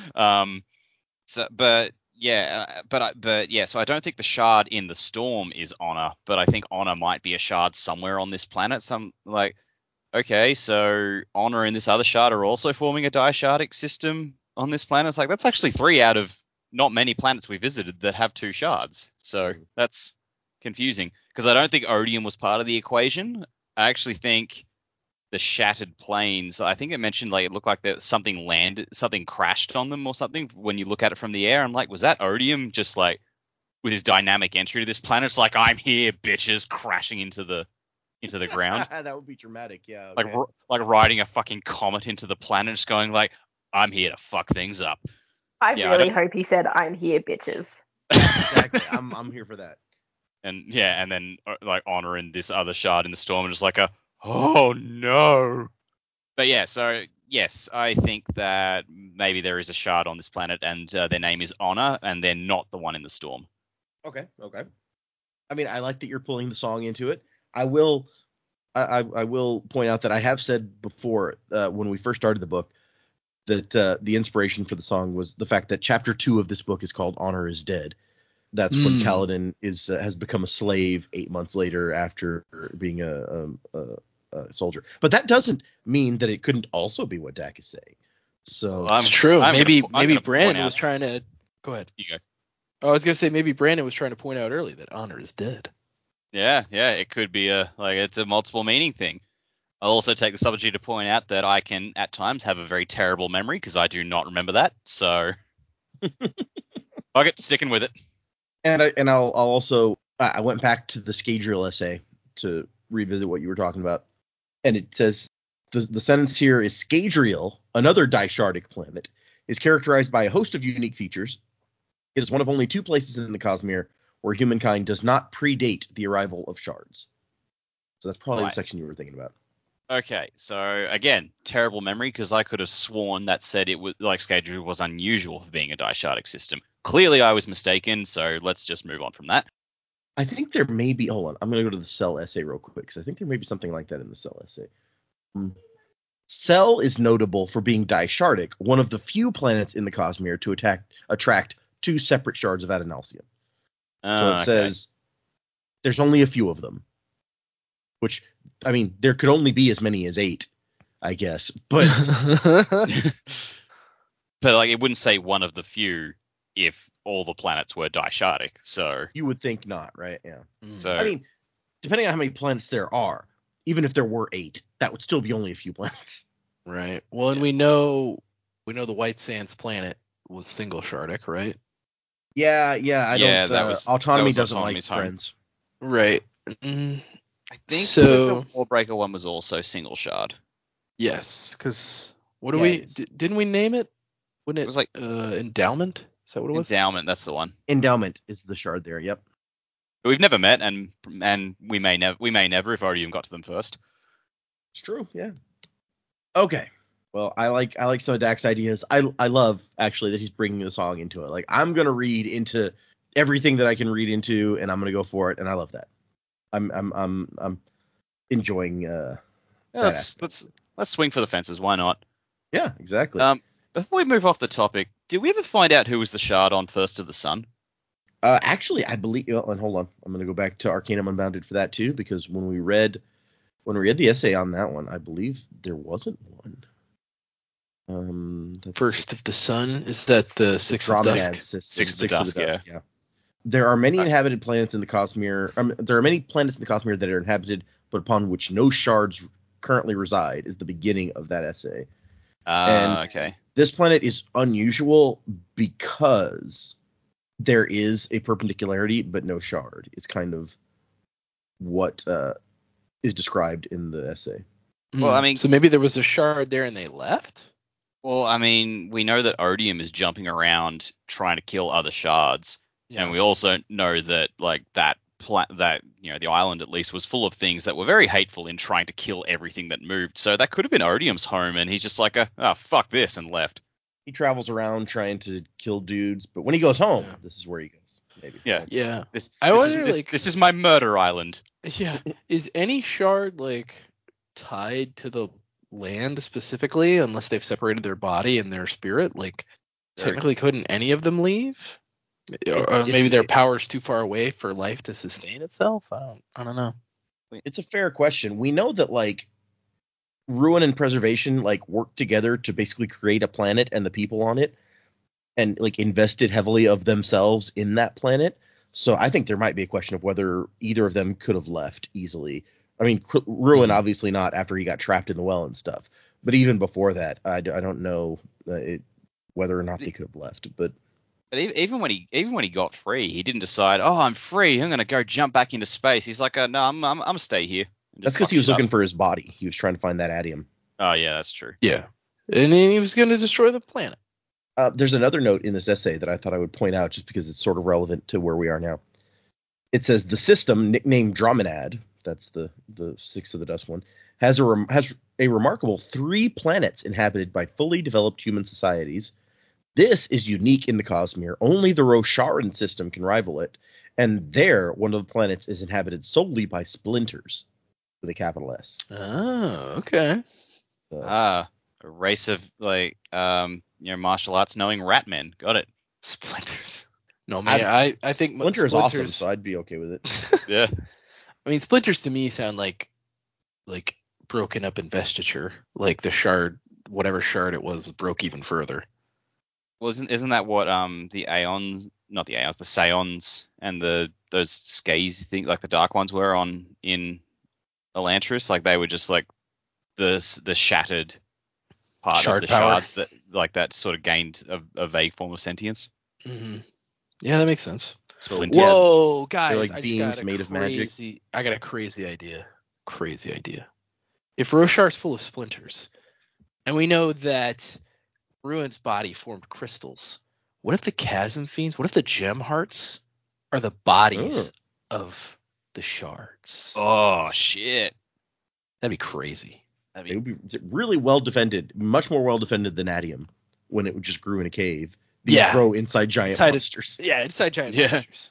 So I don't think the shard in the storm is honor, but I think honor might be a shard somewhere on this planet. Some like, okay, so honor and this other shard are also forming a dishardic system on this planet. It's like that's actually 3 out of not many planets we visited that have 2 shards. So that's confusing, because I don't think Odium was part of the equation. I actually think the Shattered Plains, I think it mentioned like it looked like something crashed on them or something when you look at it from the air. I'm like, was that Odium just like with his dynamic entry to this planet? It's like, I'm here, bitches, crashing into the ground. That would be dramatic, yeah. Okay. Like riding a fucking comet into the planet, just going like, I'm here to fuck things up. I really hope he said, I'm here, bitches. Exactly. I'm here for that. And then like honor in this other shard in the storm, and just like oh no. But yeah, so yes, I think that maybe there is a shard on this planet, and their name is Honor, and they're not the one in the storm. Okay. I mean, I like that you're pulling the song into it. I will point out that I have said before when we first started the book that the inspiration for the song was the fact that chapter 2 of this book is called Honor is Dead. That's when Kaladin has become a slave 8 months later after being a soldier. But that doesn't mean that it couldn't also be what Dak is saying. So it's true. Maybe Brandon was trying to go ahead. You go. I was gonna say maybe Brandon was trying to point out early that Honor is dead. Yeah, it could be it's a multiple meaning thing. I'll also take this opportunity to point out that I can at times have a very terrible memory because I do not remember that. So I'll get sticking with it. And I'll also I went back to the Scadrial essay to revisit what you were talking about, and it says the sentence here is Scadrial, another Daishardic planet, is characterized by a host of unique features. It is one of only 2 places in the Cosmere where humankind does not predate the arrival of shards. So that's probably the section you were thinking about. Okay, so again, terrible memory because I could have sworn that said it was like Scadrial was unusual for being a Daishardic system. Clearly, I was mistaken, so let's just move on from that. I think there may be. Hold on, I'm going to go to the Cell essay real quick because I think there may be something like that in the Cell essay. Cell is notable for being Daishardic, one of the few planets in the Cosmere to attract 2 separate shards of Adonalsium. So it says there's only a few of them, which, I mean, there could only be as many as 8, I guess. But but like it wouldn't say one of the few if all the planets were Daishardic. So you would think not, right? Yeah. So I mean, depending on how many planets there are, even if there were 8, that would still be only a few planets. Right. Well, and we know the White Sands planet was single shardic, right? Yeah. Autonomy doesn't Autonomy's like friends. Right. I think so. The Warbreaker one was also single shard. Yes, because what do we didn't we name it? Wouldn't it was like Endowment? Is that what it was? Endowment, that's the one. Endowment is the shard there. Yep. We've never met, and we may never if I already even got to them first. It's true. Yeah. Okay. Well, I like some of Dak's ideas. I love actually that he's bringing the song into it. Like, I'm gonna read into everything that I can read into, and I'm gonna go for it, and I love that. I'm enjoying. Let's swing for the fences. Why not? Yeah, exactly. Before we move off the topic, did we ever find out who was the shard on First of the Sun? Actually, I believe. And hold on, I'm gonna go back to Arcanum Unbounded for that too, because when we read the essay on that one, I believe there wasn't one. First of the Sun, is that the Sixth of the Dusk? Sixth of the Dusk, yeah. There are many inhabited planets in the Cosmere. There are many planets in the Cosmere that are inhabited, but upon which no shards currently reside. Is the beginning of that essay. Okay. This planet is unusual because there is a perpendicularity, but no shard. It's kind of what is described in the essay. Well, I mean, so maybe there was a shard there and they left? Well, I mean, we know that Odium is jumping around trying to kill other shards, and we also know that like that the island at least was full of things that were very hateful in trying to kill everything that moved. So that could have been Odium's home, and he's just like, fuck this, and left. He travels around trying to kill dudes, but when he goes home, this is where he goes. Maybe. Yeah. This is my murder island. Yeah. Is any shard like tied to the land specifically, unless they've separated their body and their spirit? Like, technically, couldn't any of them leave? Or maybe their power's too far away for life to sustain itself? I don't know. It's a fair question. We know that like Ruin and Preservation like worked together to basically create a planet and the people on it, and like invested heavily of themselves in that planet. So I think there might be a question of whether either of them could have left easily. I mean, Ruin obviously not after he got trapped in the well and stuff, but even before that, I don't know whether or not they could have left. But even when he got free, he didn't decide, I'm free, I'm gonna go jump back into space. He's like, no, I'm gonna stay here. That's because he was looking for his body. He was trying to find that adium. Oh yeah, that's true. Yeah, and then he was gonna destroy the planet. There's another note in this essay that I thought I would point out just because it's sort of relevant to where we are now. It says the system, nicknamed Drominad, that's the Sixth of the Dusk one, has a remarkable 3 planets inhabited by fully developed human societies. This is unique in the Cosmere. Only the Rosharan system can rival it, and there, one of the planets is inhabited solely by splinters, with a capital S. Oh, okay. A race of like martial arts knowing rat men. Got it. Splinters. No, man, I think Splinter is awesome, Splinters. so I'd be okay with it. Yeah. I mean, Splinters to me sound like broken up investiture, like the shard, whatever shard it was, broke even further. Well, isn't that what the Aeons, not the Aeons, the Scions and those Skays thing, like the Dark Ones were in Elantris? Like they were just like the shattered part Shard of the power. shards that sort of gained a vague form of sentience. Mm-hmm. Yeah, that makes sense. Splinter. Whoa, guys! like I just beings got a made of magic. I got a crazy idea. Crazy idea. If Roshar's full of splinters, and we know that Ruin's body formed crystals, what if the Chasm Fiends? What if the Gem Hearts are the bodies of the shards? Oh shit! That'd be crazy. It would be really well defended, much more well defended than Atium when it just grew in a cave. These grow inside giant monsters. Inside giant monsters.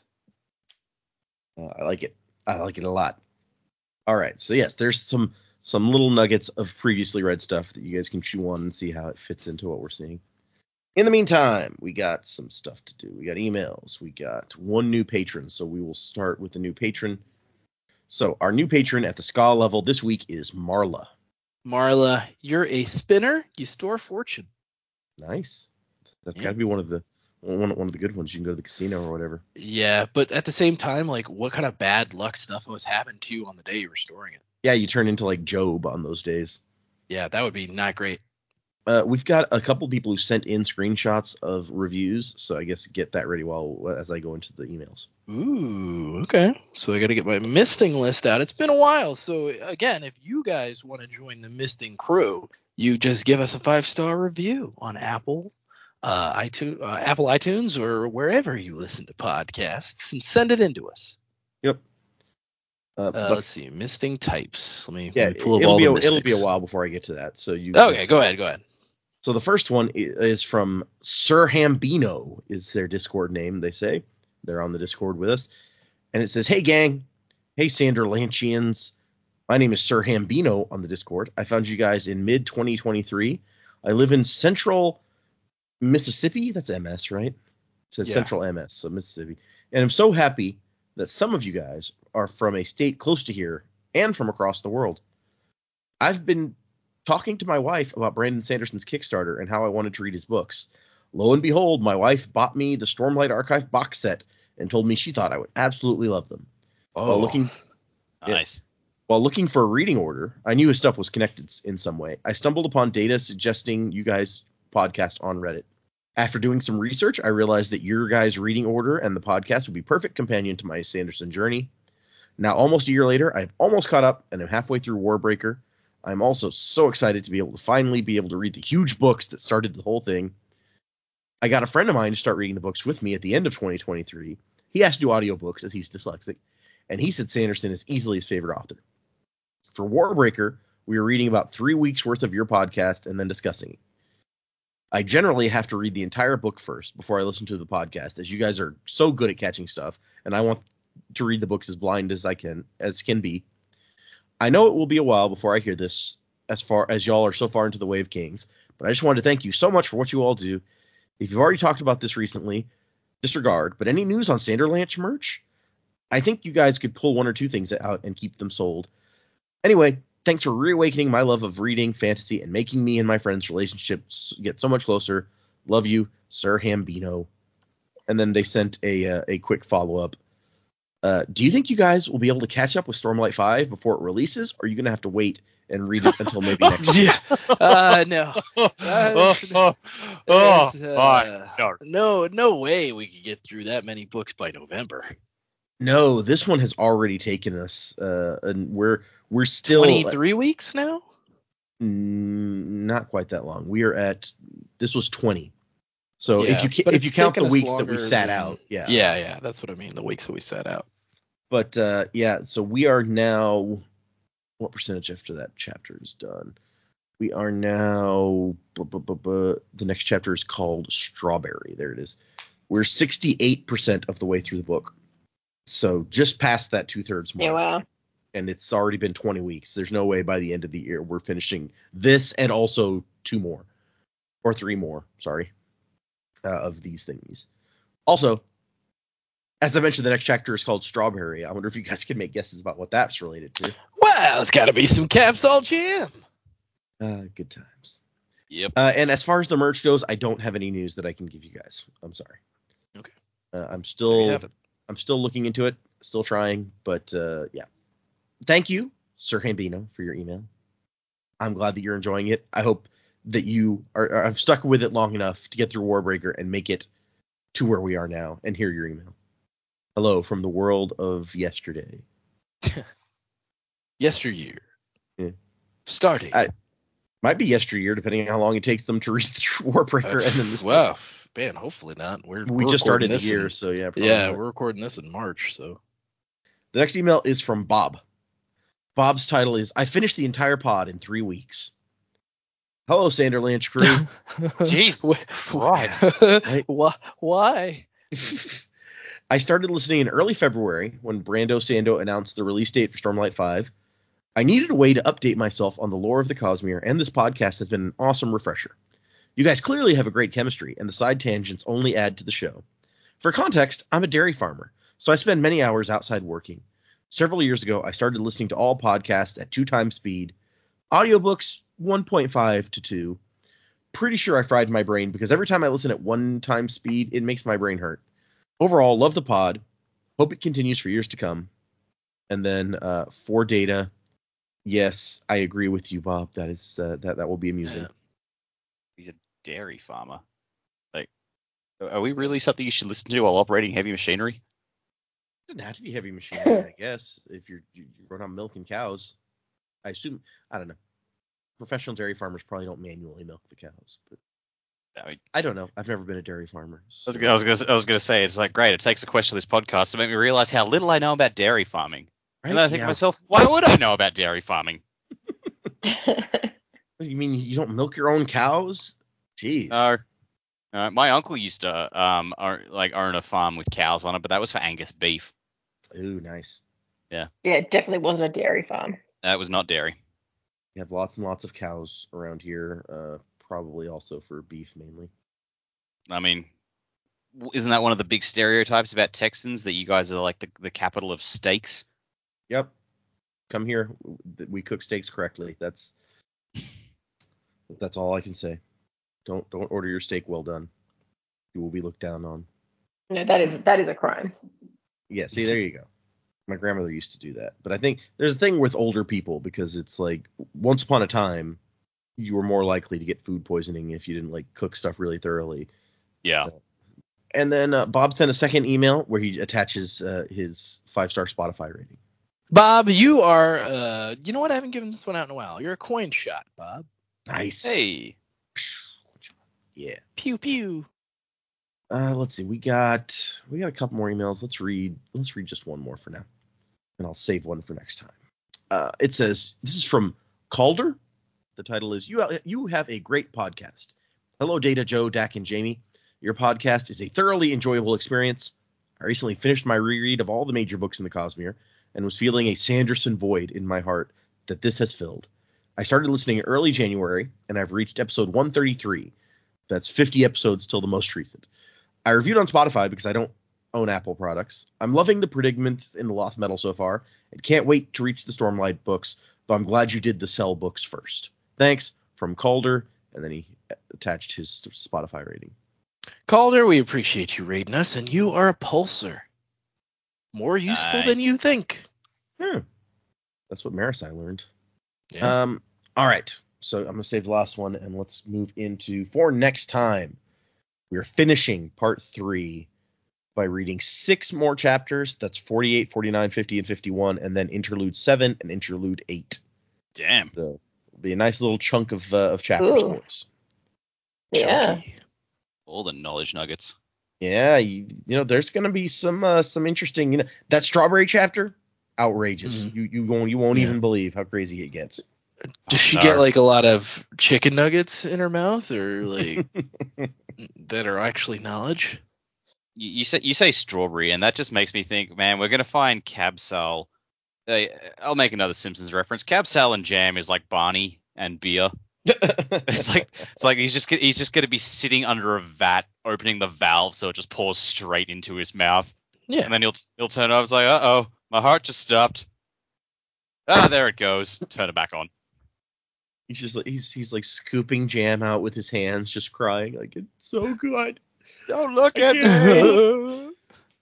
I like it. I like it a lot. All right, so yes, there's some little nuggets of previously read stuff that you guys can chew on and see how it fits into what we're seeing. In the meantime, we got some stuff to do. We got emails. We got one new patron, so we will start with the new patron. So our new patron at the Ska level this week is Marla. Marla, you're a spinner. You store fortune. Nice. That's got to be one of the good ones. You can go to the casino or whatever. Yeah, but at the same time, like, what kind of bad luck stuff was happening to you on the day you were storing it? Yeah, you turn into like Job on those days. Yeah, that would be not great. We've got a couple people who sent in screenshots of reviews, so I guess get that ready as I go into the emails. Ooh, okay. So I got to get my misting list out. It's been a while. So again, if you guys want to join the misting crew, you just give us a 5-star review on Apple iTunes, or wherever you listen to podcasts, and send it in to us. Yep. Let's see, misting types. Let me pull up it'll all be the it'll mystics. be a while before I get to that. So you. Okay, go ahead. So the first one is from Sir Hambino, is their Discord name, they say. They're on the Discord with us. And it says, "Hey, gang. Hey, Sanderlanchians. My name is Sir Hambino on the Discord. I found you guys in mid-2023. I live in central Mississippi." That's MS, right? It says central MS, so Mississippi. "And I'm so happy that some of you guys are from a state close to here and from across the world. I've been talking to my wife about Brandon Sanderson's Kickstarter and how I wanted to read his books. Lo and behold, my wife bought me the Stormlight Archive box set and told me she thought I would absolutely love them. Nice. While looking for a reading order, I knew his stuff was connected in some way. I stumbled upon data suggesting you guys podcast on Reddit. After doing some research, I realized that your guys' reading order and the podcast would be perfect companion to my Sanderson journey. Now, almost a year later, I've almost caught up and I'm halfway through Warbreaker. I'm also so excited to be able to finally be able to read the huge books that started the whole thing. I got a friend of mine to start reading the books with me at the end of 2023. He has to do audiobooks as he's dyslexic, and he said Sanderson is easily his favorite author. For Warbreaker, we were reading about 3 weeks worth of your podcast and then discussing it. I generally have to read the entire book first before I listen to the podcast, as you guys are so good at catching stuff, and I want to read the books as blind as can be. I know it will be a while before I hear this, as far as y'all are so far into the Way of Kings, but I just wanted to thank you so much for what you all do. If you've already talked about this recently, disregard, but any news on Sanderlanche merch? I think you guys could pull one or two things out and keep them sold. Anyway, thanks for reawakening my love of reading, fantasy, and making me and my friends' relationships get so much closer. Love you, Sir Hambino." And then they sent a quick follow-up. Do you think you guys will be able to catch up with Stormlight 5 before it releases, or are you going to have to wait and read it until maybe next year? No. No way we could get through that many books by November. No, this one has already taken us, and we're still 23 weeks now. Not quite that long. We are at this was 20. So yeah, if you count the weeks that we sat out, yeah, that's what I mean. The weeks that we sat out. But so we are now. What percentage after that chapter is done? We are now. The next chapter is called Strawberry. There it is. We're 68% of the way through the book. So just past that 2/3 mark. Yeah, wow. And it's already been 20 weeks. There's no way by the end of the year we're finishing this and also 2 more. Or 3 more, sorry. Of these things. Also, As I mentioned, the next chapter is called Strawberry. I wonder if you guys can make guesses about what that's related to. Well, it's got to be some Capsule Jam. Good times. Yep. And as far as the merch goes, I don't have any news that I can give you guys. I'm sorry. Okay. I'm There you have it. still looking into it, still trying, but yeah. Thank you, Sir Hambino, for your email. I'm glad that you're enjoying it. I hope that you are stuck with it long enough to get through Warbreaker and make it to where we are now and hear your email. Hello from the world of yesterday. Yesteryear. Yeah. Starting. Might be yesteryear, depending on how long it takes them to read through Warbreaker and then this. Well, man, hopefully not. We just started the year, so yeah. We're recording this in March, so. The next email is from Bob. Bob's title is, I finished the entire pod in 3 weeks. Hello, Sanderlanche crew. Jesus Christ. Why? I started listening in early February when Brando Sando announced the release date for Stormlight 5. I needed a way to update myself on the lore of the Cosmere, and this podcast has been an awesome refresher. You guys clearly have a great chemistry, and the side tangents only add to the show. For context, I'm a dairy farmer, so I spend many hours outside working. Several years ago, I started listening to all podcasts at 2 times speed. Audiobooks, 1.5 to 2. Pretty sure I fried my brain because every time I listen at 1 times speed, it makes my brain hurt. Overall, love the pod. Hope it continues for years to come. And then for data, yes, I agree with you, Bob. That is that will be amusing. Yeah. He's a dairy farmer. Like, are we really something you should listen to while operating heavy machinery? It doesn't have to be heavy machinery, I guess. If you're running on milking cows, I assume. I don't know. Professional dairy farmers probably don't manually milk the cows, but I don't know. I've never been a dairy farmer. So. I was gonna say, it's like, great. It takes a question of this podcast to make me realize how little I know about dairy farming. Right? And then I think to myself, why would I know about dairy farming? You mean you don't milk your own cows? Jeez. My uncle used to own a farm with cows on it, but that was for Angus beef. Ooh, nice. Yeah, it definitely wasn't a dairy farm. That was not dairy. You have lots and lots of cows around here, probably also for beef mainly. I mean, isn't that one of the big stereotypes about Texans, that you guys are like the capital of steaks? Yep. Come here. We cook steaks correctly. That's all I can say. Don't order your steak well done. You will be looked down on. No, that is a crime. Yeah, see, there you go. My grandmother used to do that. But I think there's a thing with older people because it's like once upon a time you were more likely to get food poisoning if you didn't like cook stuff really thoroughly. Yeah. And then Bob sent a second email where he attaches his 5-star Spotify rating. Bob, you are you know what? I haven't given this one out in a while. You're a coin shot, Bob. Nice. Hey. Yeah. Pew pew. Let's see. We got a couple more emails. Let's read just one more for now, and I'll save one for next time. It says, this is from Calder. The title is, you have a great podcast. Hello, Data, Joe, Dak, and Jamie. Your podcast is a thoroughly enjoyable experience. I recently finished my reread of all the major books in the Cosmere and was feeling a Sanderson void in my heart that this has filled. I started listening early January, and I've reached episode 133. That's 50 episodes till the most recent. I reviewed on Spotify because I don't own Apple products. I'm loving the predicament in the Lost Metal so far and can't wait to reach the Stormlight books, though I'm glad you did the Cell books first. Thanks, from Calder, and then he attached his Spotify rating. Calder, we appreciate you rating us, and you are a pulsar. More useful than you think. That's what Marisai learned. Yeah. All right, so I'm going to save the last one, and let's move into, for next time, we're finishing part 3 by reading 6 more chapters. That's 48, 49, 50, and 51, and then interlude 7 and interlude 8. Damn. So it'll be a nice little chunk of chapters for us. Yeah. Chunky. All the knowledge nuggets. Yeah, you know, there's going to be some interesting, that strawberry chapter, outrageous. Mm-hmm. You won't even believe how crazy it gets. Does she get like a lot of chicken nuggets in her mouth, or like that are actually knowledge? You say strawberry, and that just makes me think, man, we're gonna find Cabsal. I'll make another Simpsons reference. Cabsal and jam is like Barney and beer. It's like he's just gonna be sitting under a vat, opening the valve so it just pours straight into his mouth. Yeah. And then he'll turn off. It's like, uh-oh, my heart just stopped. Ah, there it goes. Turn it back on. He's just like he's like scooping jam out with his hands, just crying like it's so good. Don't look I at can't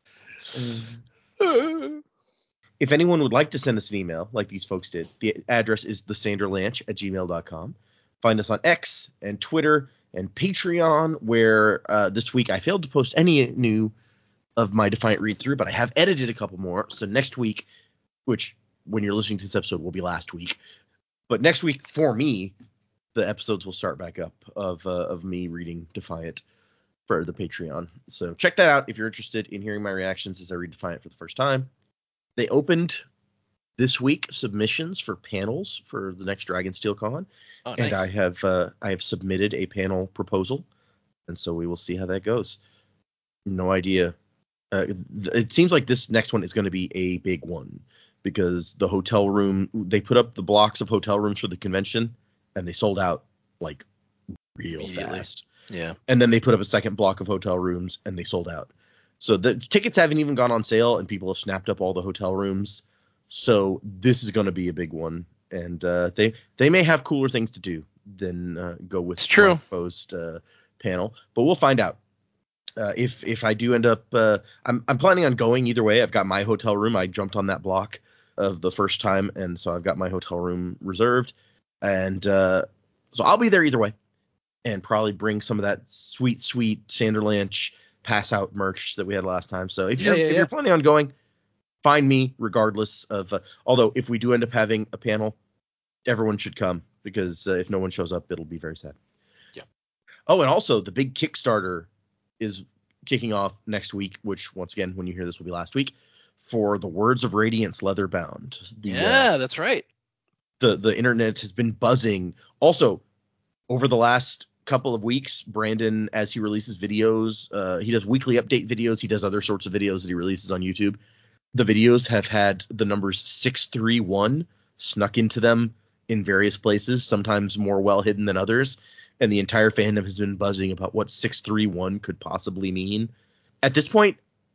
me. If anyone would like to send us an email like these folks did, the address is thesanderlanch@gmail.com. Find us on X and Twitter and Patreon, where this week I failed to post any new of my Defiant read through, but I have edited a couple more. So next week, which when you're listening to this episode will be last week, but next week for me, the episodes will start back up of me reading Defiant for the Patreon. So check that out if you're interested in hearing my reactions as I read Defiant for the first time. They opened this week submissions for panels for the next Dragonsteel Con. Oh, and nice. I have submitted a panel proposal, and so we will see how that goes. No idea. It seems like this next one is going to be a big one because the hotel room, they put up the blocks of hotel rooms for the convention and they sold out like real fast. Yeah. And then they put up a second block of hotel rooms and they sold out. So the tickets haven't even gone on sale and people have snapped up all the hotel rooms. So this is going to be a big one. And they may have cooler things to do than go with the proposed panel, but we'll find out. If I do end up, I'm planning on going either way. I've got my hotel room. I jumped on that block of the first time, and so I've got my hotel room reserved. And so I'll be there either way, and probably bring some of that sweet Sanderlanch pass out merch that we had last time. So if you're planning on going, find me regardless of. Although if we do end up having a panel, everyone should come because if no one shows up, it'll be very sad. Yeah. Oh, and also the big Kickstarter is kicking off next week, which once again, when you hear this will be last week, for the Words of Radiance leatherbound. That's right. The internet has been buzzing. Also, over the last couple of weeks, Brandon, as he releases videos, he does weekly update videos. He does other sorts of videos that he releases on YouTube. The videos have had the numbers 631 snuck into them in various places, sometimes more well hidden than others. And the entire fandom has been buzzing about what 631 could possibly mean. At this point,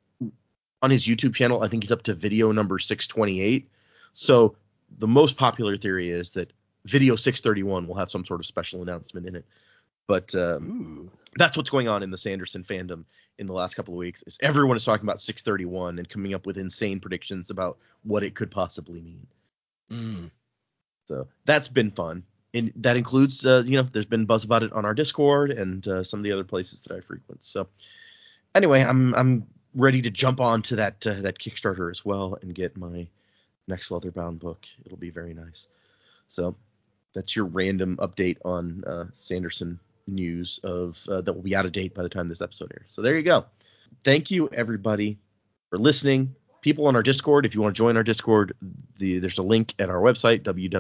on his YouTube channel, I think he's up to video number 628. So the most popular theory is that video 631 will have some sort of special announcement in it. But that's what's going on in the Sanderson fandom in the last couple of weeks. Is everyone is talking about 631 and coming up with insane predictions about what it could possibly mean. So that's been fun. And that includes, there's been buzz about it on our Discord and some of the other places that I frequent. So anyway, I'm ready to jump on to that Kickstarter as well and get my next leatherbound book. It'll be very nice. So that's your random update on Sanderson news that will be out of date by the time this episode airs. So there you go. Thank you, everybody, for listening. People on our Discord, if you want to join our Discord, there's a link at our website,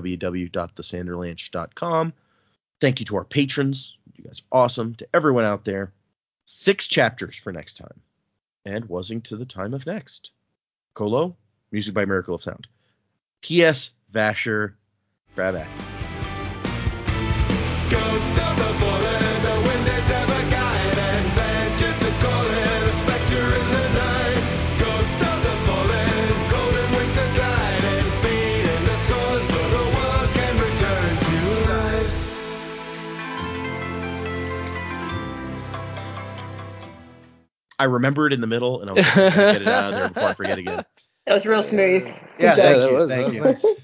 www.thesanderlanch.com. Thank you to our patrons. You guys are awesome. To everyone out there, 6 chapters for next time. And Wuzzing to the time of next. Colo, music by Miracle of Sound. P.S. Vasher, grab at. Ghost of the fallen, the wind is ever guide, and vengeance a calling, a spectre in the night. Ghost of the fallen, golden wings are dried, and feet in the source, so the world can return to life. I remembered in the middle, and I was going to get it out of there before I forget again. That was real smooth. Yeah, Good job. thank you. That was nice.